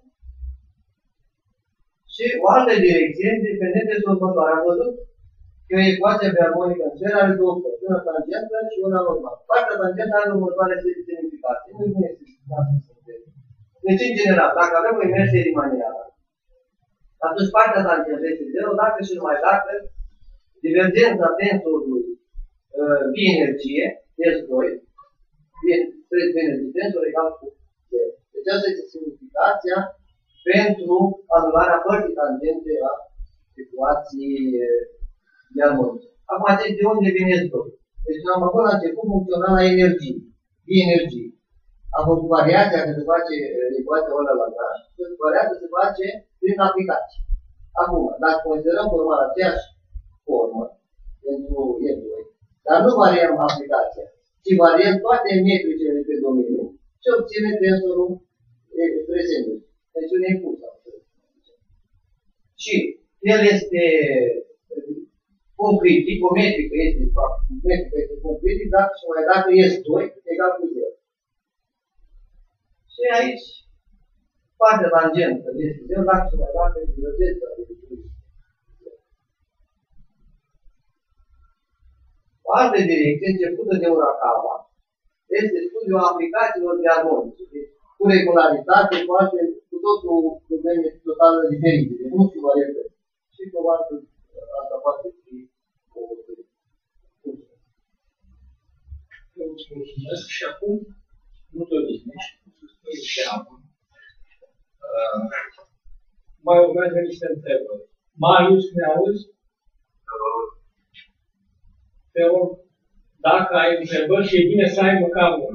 Și o altă direcție, independentă de următoare. Am văzut că o ecuație harmonică în sferă are două părți, una tangentă și una normală. Partea tangentă are următoare semnificații. Nu este semnificație. Deci, în general, dacă avem o imersie rimaniană, atunci partea tangentă este zero, dacă și numai dacă divergența tensorului uh, V energie, S doi, trei energie, tensor egal cu zero. Deci asta este semnificația pentru anularea părții tangente a ecuației harmonice. Acum, de unde vine S doi? Deci, am avut la început funcționa la energie, V energie. Am văzut variația când se face ecuația ăla la gaz, variația se face prin aplicație. Acum, dacă considerăm forma la aceeași formă pentru E doi, dar nu variem aplicația, ci variem toate metricele pe domeniu și obținem tensorul prezentul. Deci un impuls. Și el este punct critic, o metrică este, metrică este punct critic, dacă și mai dacă S doi egal cu zero. Și aici, partea tangentă este zero, dacă și mai dacă divergența este zero. O altă direcție, începută de Urakawa, este studiul aplicațiilor de harmonice. Deci, cu regularitate, poate cu totul probleme total diferite. Deci, nu știu variante. Și probabil asta poate fi o
mulțumesc și acum nu te odihnești, susțin și acum. Uh, mai urmează niște întrebări. Marius, ne auzi? Te rog, dacă ai întrebări și e bine să ai măcar unul.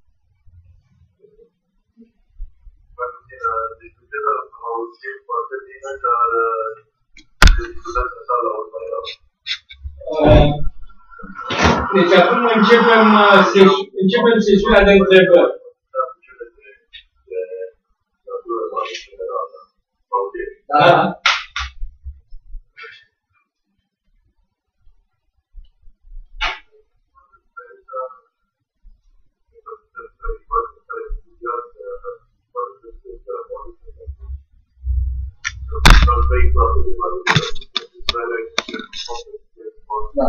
Deci acum începem, începem sesiunea de întrebări. Da.
Da.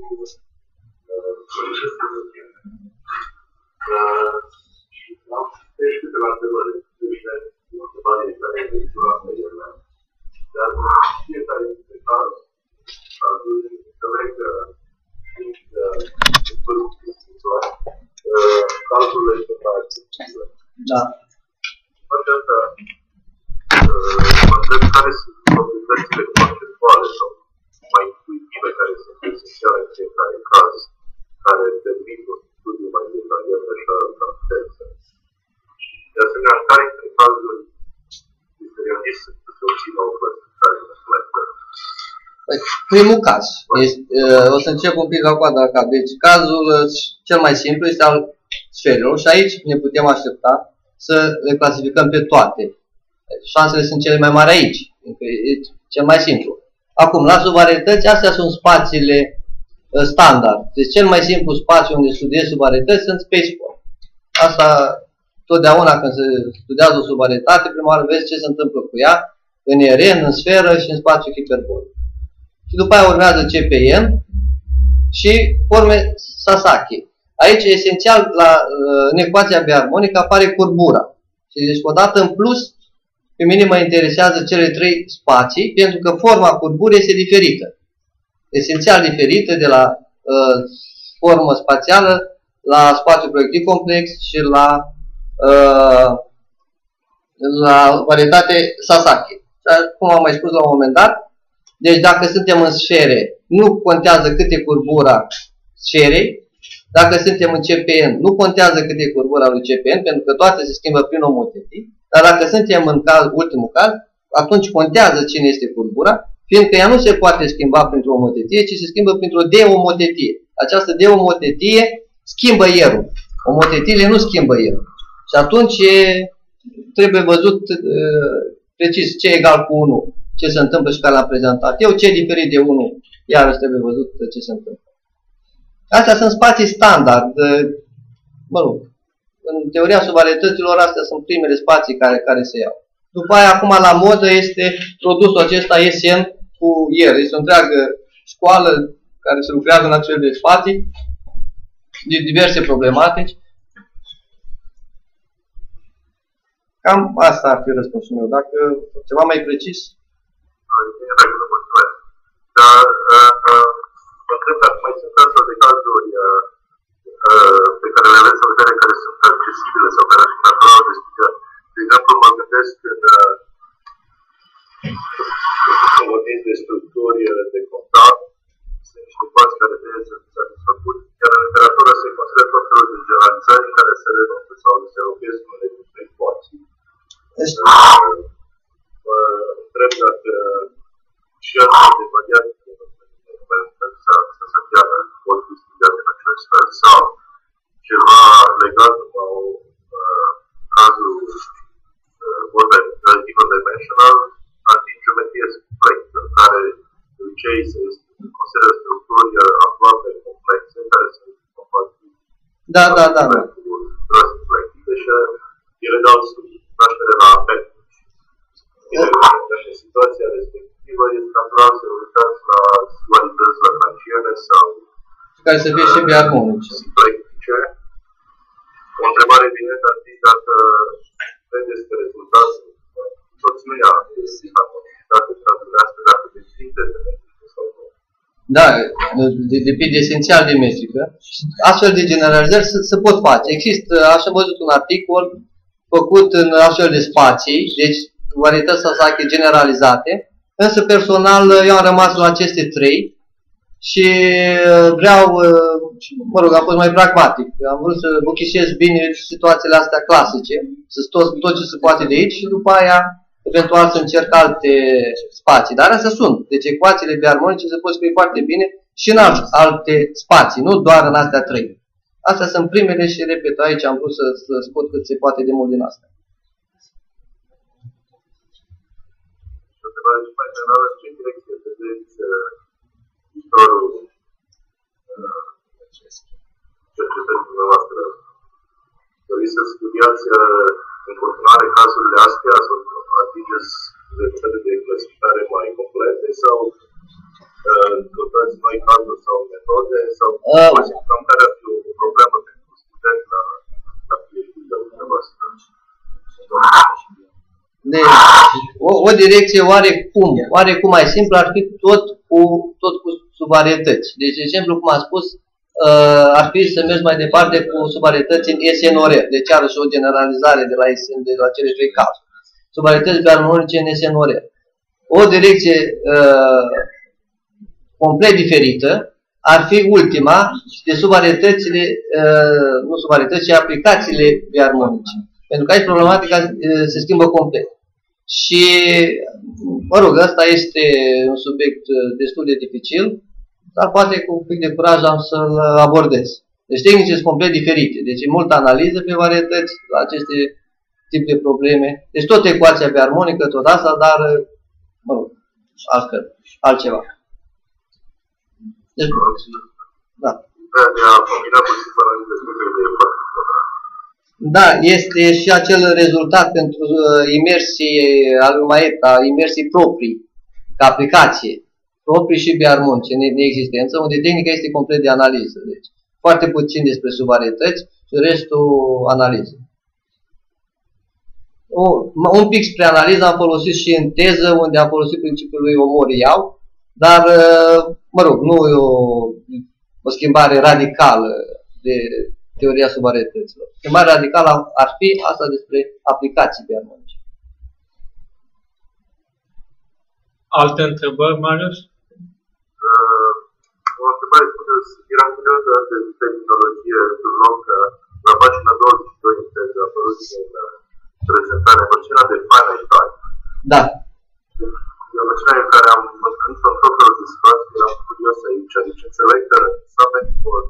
Da.
Aceasta, mă întreb care sunt proprietățile conceptuale sau mai intuitive care sunt esențiale în fiecare caz, care permit un studiu mai detaliat așa în absență. De asemenea, care dintre cazuri este realist să se obțină o clasificare completă?
Primul caz. Este, o să încep un pic la coada la cap. Deci, cazul cel mai simplu este al sferelor și aici ne putem aștepta să le clasificăm pe toate. Șansele sunt cele mai mari aici. E cel mai simplu. Acum, la subvarietăți, astea sunt spațiile standard. Deci cel mai simplu spațiu unde studiezi subvarietăți sunt space-form. Asta totdeauna când se studiază o subvarietate, prima oară vezi ce se întâmplă cu ea în R N, în sferă și în spațiu hiperbolic. Și după aia urmează C P N și forme Sasaki. Aici, esențial, la, în ecuația biharmonică apare curbura. Și deci, odată în plus, pe mine mă interesează cele trei spații, pentru că forma curburii este diferită. Esențial diferită de la uh, formă spațială la spațiu proiectiv complex și la, uh, la varietate Sasaki. Cum am mai spus la un moment dat, deci dacă suntem în sfere, nu contează cât e curbura sferei. Dacă suntem în C P N, nu contează cât e curbura lui C P N, pentru că toate se schimbă prin omotetii. Dar dacă suntem în caz, ultimul caz, atunci contează cine este curbura, fiindcă ea nu se poate schimba printr-o omotetie, ci se schimbă printr-o deomotetie. Această deomotetie schimbă ierul. Omotetiile nu schimbă ierul. Și atunci trebuie văzut uh, precis ce e egal cu unu, ce se întâmplă și care l-am prezentat eu, ce e diferit de unu, iarăși trebuie văzut ce se întâmplă. Astea sunt spații standard. Mă rog, în teoria subvarietăților, astea sunt primele spații care, care se iau. După aia, acum la modă este produsul acesta S N cu ier. Este o întreagă școală care se lucrează în acel de spații, de diverse problematici. Cam asta ar fi răspunsul meu. Dacă ceva mai precis.
Dar mă întreb dacă mai sunt astfel de cazuri pe care le aveți în vedere, care sunt accesibile sau care sunt acolo de studiat. De exemplu, mă gândesc în vorbim de structuri de contact, sunt niște pați care trebuie să fie satisfăcut, iar în literatură se consideră tot felul de generalizări în care se renunță sau se locuiesc unele dintre ecuații. Mă întreb dacă și astfel de variante de moment să se fiară pot fi studiate în acest fel sau ceva legat cu cazul vorbe dimensional ar fi geometrie complexă, în care de obicei se consideră structuri aflate complexe care sunt compatibile.
Da, da, da, da.
Cu rase colective și ele dau naștere la apetrici. În situația respectivă este natural să uitați la dualități lagrangiene sau
care să fie și biarmonice.
Simplecice. O întrebare evidentă ar fi dacă vedeți că rezultatul însoțiunea este harmonicitate și dacă dacă depinde de metrică sau nu.
Da, depinde esențial de metrică. Astfel de generalizări se, se pot face. Există, așa am văzut un articol făcut în astfel de spații, deci varietăți Sasaki generalizate, însă personal eu am rămas la aceste trei și vreau, mă rog, am fost mai pragmatic. Am vrut să buchișez bine situațiile astea clasice, să tot, tot ce se poate de aici și după aia eventual să încerc alte spații. Dar astea sunt. Deci ecuațiile biarmonice se pot scrie foarte bine și în alte spații, nu doar în astea trei. Astea sunt primele și, repet, aici am vrut să, să scot cât se poate de mult din asta.
Și o întrebare și mai generală, în ce direcție vedeți viitorul cercetării dumneavoastră? Doriți să studiați în continuare cazurile astea sau atingeți rezultate de clasificare mai complete sau căutați noi cazuri sau metode sau cam care ar fi o problemă pentru student la, la PhD-ul dumneavoastră?
Deci, o, o direcție oarecum, oarecum mai simplă ar fi tot cu, tot cu subvarietăți. Deci, de exemplu, cum am spus, uh, ar fi să mergi mai departe cu subvarietăți în S N O R. Deci, iarăși o generalizare de la, de la cele trei cazuri. Subvarietăți biarmonice în S N O R. O direcție uh, complet diferită ar fi ultima de subvarietățile, uh, nu subvarietăți, ci aplicațiile biarmonice. Pentru că aici problematica uh, se schimbă complet. Și, mă rog, ăsta este un subiect destul de dificil, dar poate cu un pic de curaj am să-l abordez. Deci tehnici sunt complet diferite. Deci e multă analiză pe varietăți la aceste tip de probleme. Deci tot ecuația pe armonică, tot asta, dar, mă rog, altfel, altceva. Deci, da. Da, este și acel rezultat pentru imersii al Maeta, imersii proprii, ca aplicație, proprii și biarmonice, în existență, unde tehnica este complet de analiză. Deci, foarte puțin despre subvarietăți și restul analiză. Un pic spre analiză am folosit și în teză, unde am folosit principiul lui Omori-Yau, dar, mă rog, nu e o, o schimbare radicală de teoria subvarietăților. Schimbarea radicală ar fi asta despre aplicații biarmonice.
Alte întrebări, Marius?
Uh, o întrebare spuneți, eram curios de terminologie loc la pagina douăzeci și doi de apărut în prezentare, pagina de finite type.
Da.
E o pagina în care am întâlnit în tot felul de situații, eram curios aici, deci înțeleg că Summit pot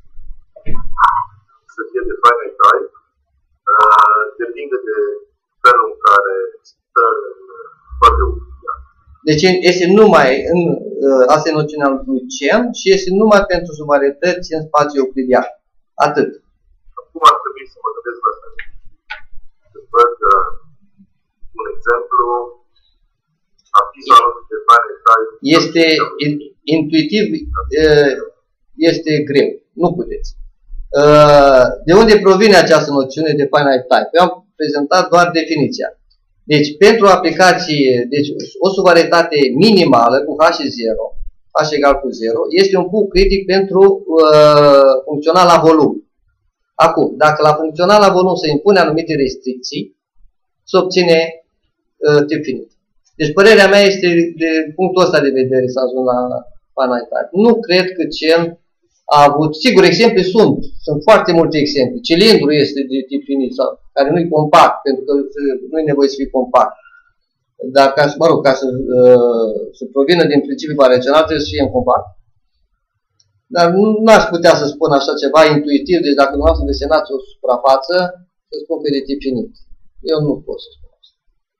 să fie de finite type, uh, depinde de felul în care stă în foarte utilizat.
Deci este numai în uh, asta e noțiunea lui Chen și este numai pentru subvarietăți în spațiu euclidian. Atât.
Acum ar trebui să mă gândesc la asta. Să văd uh, un exemplu, a fi sau nu de finite type.
Este intuitiv este greu. Nu puteți. De unde provine această noțiune de finite type? Eu am prezentat doar definiția. Deci, pentru o aplicație, deci o subvarietate minimală cu H zero, H egal cu zero, este un punct critic pentru uh, funcțional la volum. Acum, dacă la funcțional la volum se impune anumite restricții, se obține uh, tip finit. Deci, părerea mea este, de punctul ăsta de vedere, să ajung la finite type. Nu cred că cel a avut, sigur, exemple sunt, sunt foarte multe exemple. Cilindru este de tip finit, sau, care nu e compact, pentru că nu e nevoie să fie compact. Dar, ca, mă rog, ca să, uh, să provină din principiul variațional, trebuie să fie în compact. Dar nu aș putea să spun așa ceva intuitiv, deci dacă dumneavoastră desenați o suprafață, să spun că e de tip finit. Eu nu pot să spun asta.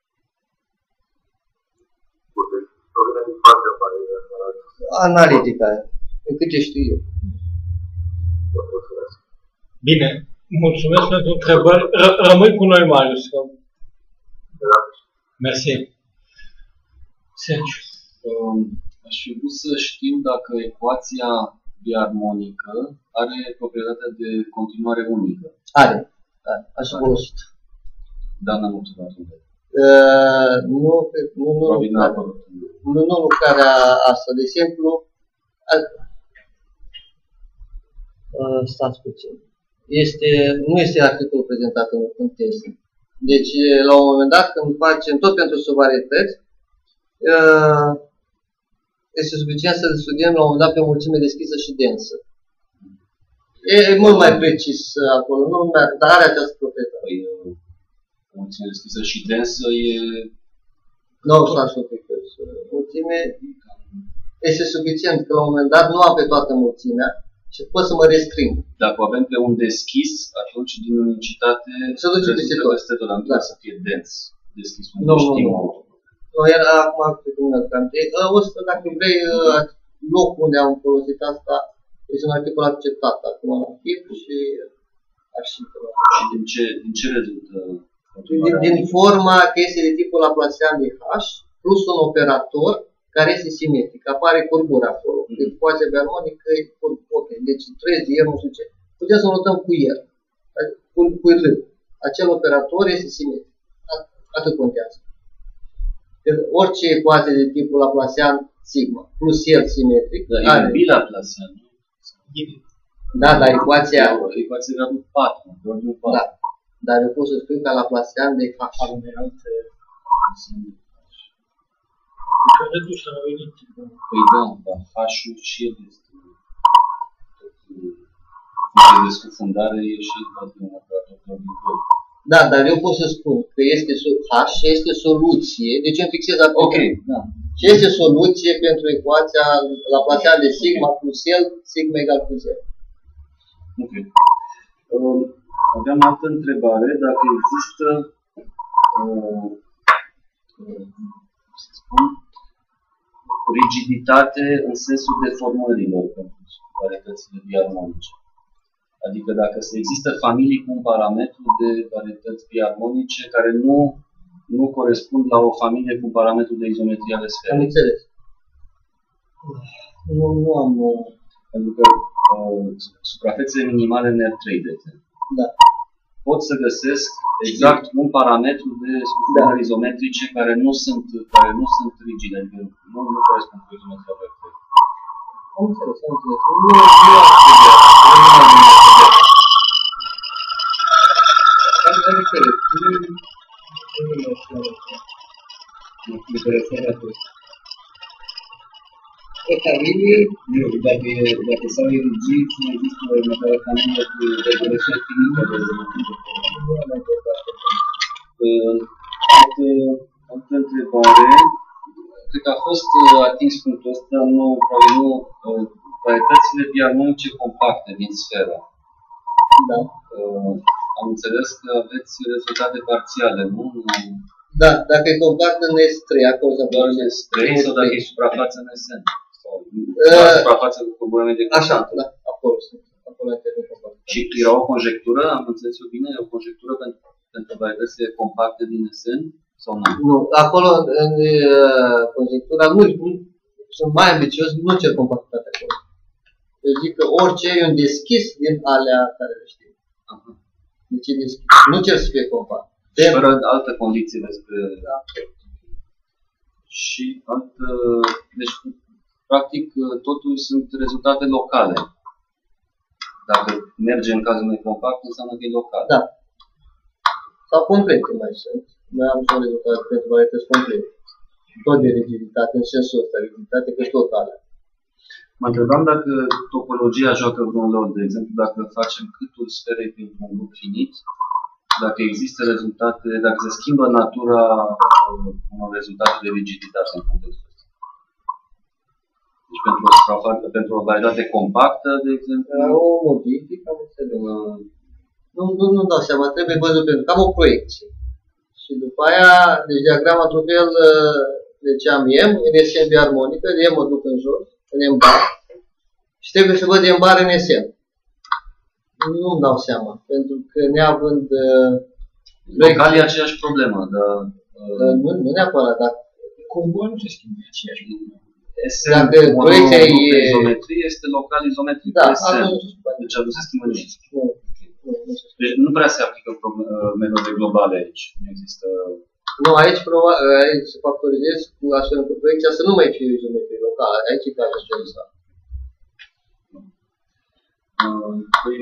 Analitica, în câte știu eu.
Bine, mulțumesc pentru întrebări. R- rămâi cu noi, Marius. Mersi. Sergiu.
Um, aș fi vrut să știu dacă ecuația biarmonică are proprietatea de continuare unică.
Are. Are. Aș folosit.
Dar n-am observat unde.
Uh, nu, nu, nu,
Probabil n-a
lucrarea,
apărut.
nu, nu lucrarea asta. De exemplu, uh, stați puțin. Este, nu este articolul prezentat în, în teză. Deci, la un moment dat, când facem tot pentru subvarietăți, uh, este suficient să studiem la un moment dat pe o mulțime deschisă și densă. E mult mai precis acolo, nu mai, dar are această proprietate.
Păi, o mulțime deschisă și densă e...
Nu, stați un pic. Mulțime este suficient că la un moment dat nu am pe toată mulțimea și pot să mă restrind.
Dacă avem pe un deschis, atunci din unicitate
se duce peste tot.
Peste tot, am
da.
Să fie dens. Deschis unde
nu,
știm.
Nu, nu. Nu, era acum pe cum o să, dacă vrei, locul unde am folosit asta este un articol acceptat acum la F I P și arșivul.
Și din ce, din ce rezultă?
Din, din forma că este de tipul laplacian de H plus un operator care este simetric. Apare curbura acolo. Mm. Deci ecuația biarmonică e ok. Deci trei de el, nu știu ce. Putem să notăm cu el. Cu, cu L. Acel operator este simetric. Atât contează. Deci orice ecuație de tipul laplacian sigma plus el simetric.
Da,
are.
e bilaplacian.
Da, dar ecuația...
Ecuația de patru.
Da. Dar eu pot să scriu ca laplacian de H.
Păi da, dar H-ul și el este tot de scufundare, e și tot un operator viitor.
Da, dar eu pot să spun că este H este soluție, deci îmi fixez acolo.
Ok, da.
Și este soluție pentru ecuația laplacian de sigma plus L, sigma egal cu zero.
Ok. Uh, aveam altă întrebare, dacă există uh, uh, să spun, rigiditate în sensul deformărilor pentru varietățile biarmonice. Adică dacă se există familii cu un parametru de varietăți biarmonice care nu, nu corespund la o familie cu un parametru de izometrie ale sferei.
Am înțeles. Nu, nu am...
Pentru că uh, suprafețele minimale N R trei, de exemplu.
Da.
Pot să găsesc exact un parametru de scufundări da. izometrice care nu sunt, care nu sunt rigide, adică nu, nu corespund cu izometria N R trei.
Am înțeles, am înțeles. Nu, nu am studiat. Am înțeles. Nu am interesat. Pe familie, nu, dacă, dacă s-au erigit, nu există o următoare familie cu regulație finită de izometrie. Nu am întrebat.
Altă întrebare. Cred că a fost atins punctul ăsta, nu, probabil nu, varietățile biarmonice compacte din sferă.
Da.
Uh, am înțeles că aveți rezultate parțiale, nu?
Da, dacă e compact în S trei, acolo să
doar în S trei sau dacă e suprafață în S N? Sau
uh,
suprafață cu probleme de
așa, da, acolo sunt. Acolo este compact.
Și era o conjectură, am înțeles eu bine, o conjectură pentru, pentru varietățile compacte din S N? Sau nu?
Nu, acolo în uh, conjectura nu, sunt mai ambițios, nu cer compactitatea acolo. Eu zic că orice e un deschis din alea care le știu. Deci e deschis. Nu cer să fie compact.
Și fără altă condiție despre...
Da.
Și altă... Deci, practic, totul sunt rezultate locale. Dacă merge în cazul unui compact, înseamnă că e local.
Da. Sau complete mai sunt. Noi am și un rezultat pentru varietăți complete. Tot de rigiditate, în sensul ăsta, rigiditate că și totală.
Mă întrebam dacă topologia joacă vreun rol, de exemplu, dacă facem câtul sferei printr-un grup finit, dacă există rezultate, dacă se schimbă natura unor rezultate de rigiditate în contextul ăsta. Deci pentru o, pentru o varietate compactă, de exemplu...
O modific, am înțeles. Nu, nu, nu dau seama, trebuie văzut pentru că am o proiecție. Și după aia, deci diagrama într-un fel, deci am M, în S M biarmonică, de M mă duc în jos, în M bar, și trebuie să văd M bar în S M. Nu-mi dau seama, pentru că neavând...
Local e aceeași problemă, dar...
Uh, nu, nu neapărat, dar...
Cumva nu se schimbă aceeași problemă.
S M izometrie este local izometric.
Da,
S M. Deci nu se schimbă nimic.
Nu, nu, nu se
Deci nu prea se aplică metode globale aici. Nu există...
Nu, aici, aici se factorizez cu astfel cu proiecția să nu mai fie izometrie locală. Aici e cazul acesta.
Păi...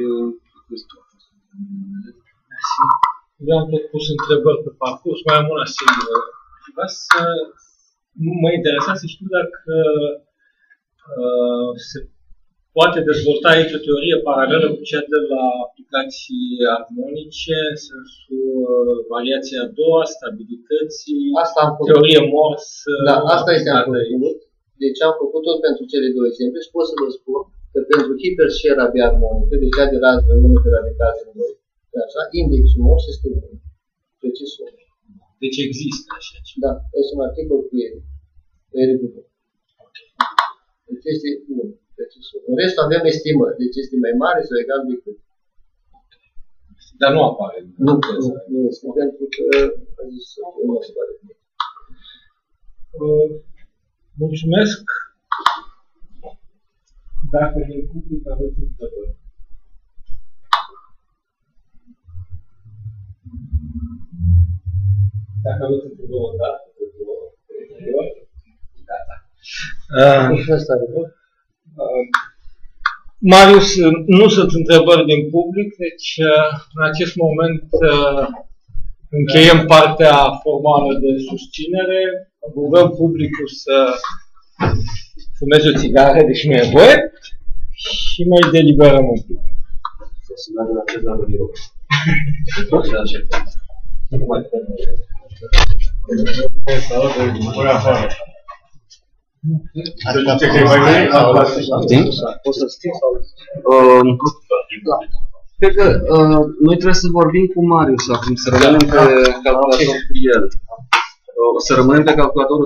Eu am tot pus întrebări pe parcurs, mai am una singură. Vreau să... Mă interesa să știu dacă uh, se poate dezvolta aici o teorie paralelă cu cea de la aplicații armonice, în sensul uh, variația a doua, stabilității,
asta am făcut.
teorie Morse.
Da, asta este am făcut. Deci am făcut tot pentru cele două exemple și pot să vă spun că pentru hipersfera biarmonică, deci cea de rază unu pe radical în doi, așa, indexul Morse este unu. Precis unu.
Deci există așa ceva.
Da, este un articol cu el. El e bun. Deci este unu. Precis unu. În rest avem estimări. Deci este mai mare sau egal decât.
Dar nu apare.
Nu, nu, nu este. Pentru că a zis să fie mai mare.
Uh, mulțumesc. Dacă din public aveți întrebări. Dacă aveți întrebări o dată, întrebări, gata. Marius, nu sunt întrebări din public, deci în acest moment încheiem partea formală de susținere, rugăm publicul să fumeze o țigară, deși nu e voie, și noi deliberăm un pic.
Să meargă la cezar de birou. Nu mai trebuie.
Poți să stii sau...
Cred că uh, noi trebuie să vorbim cu Marius acum, să rămânem pe calculator cu el. Uh, o să rămânem pe calculatorul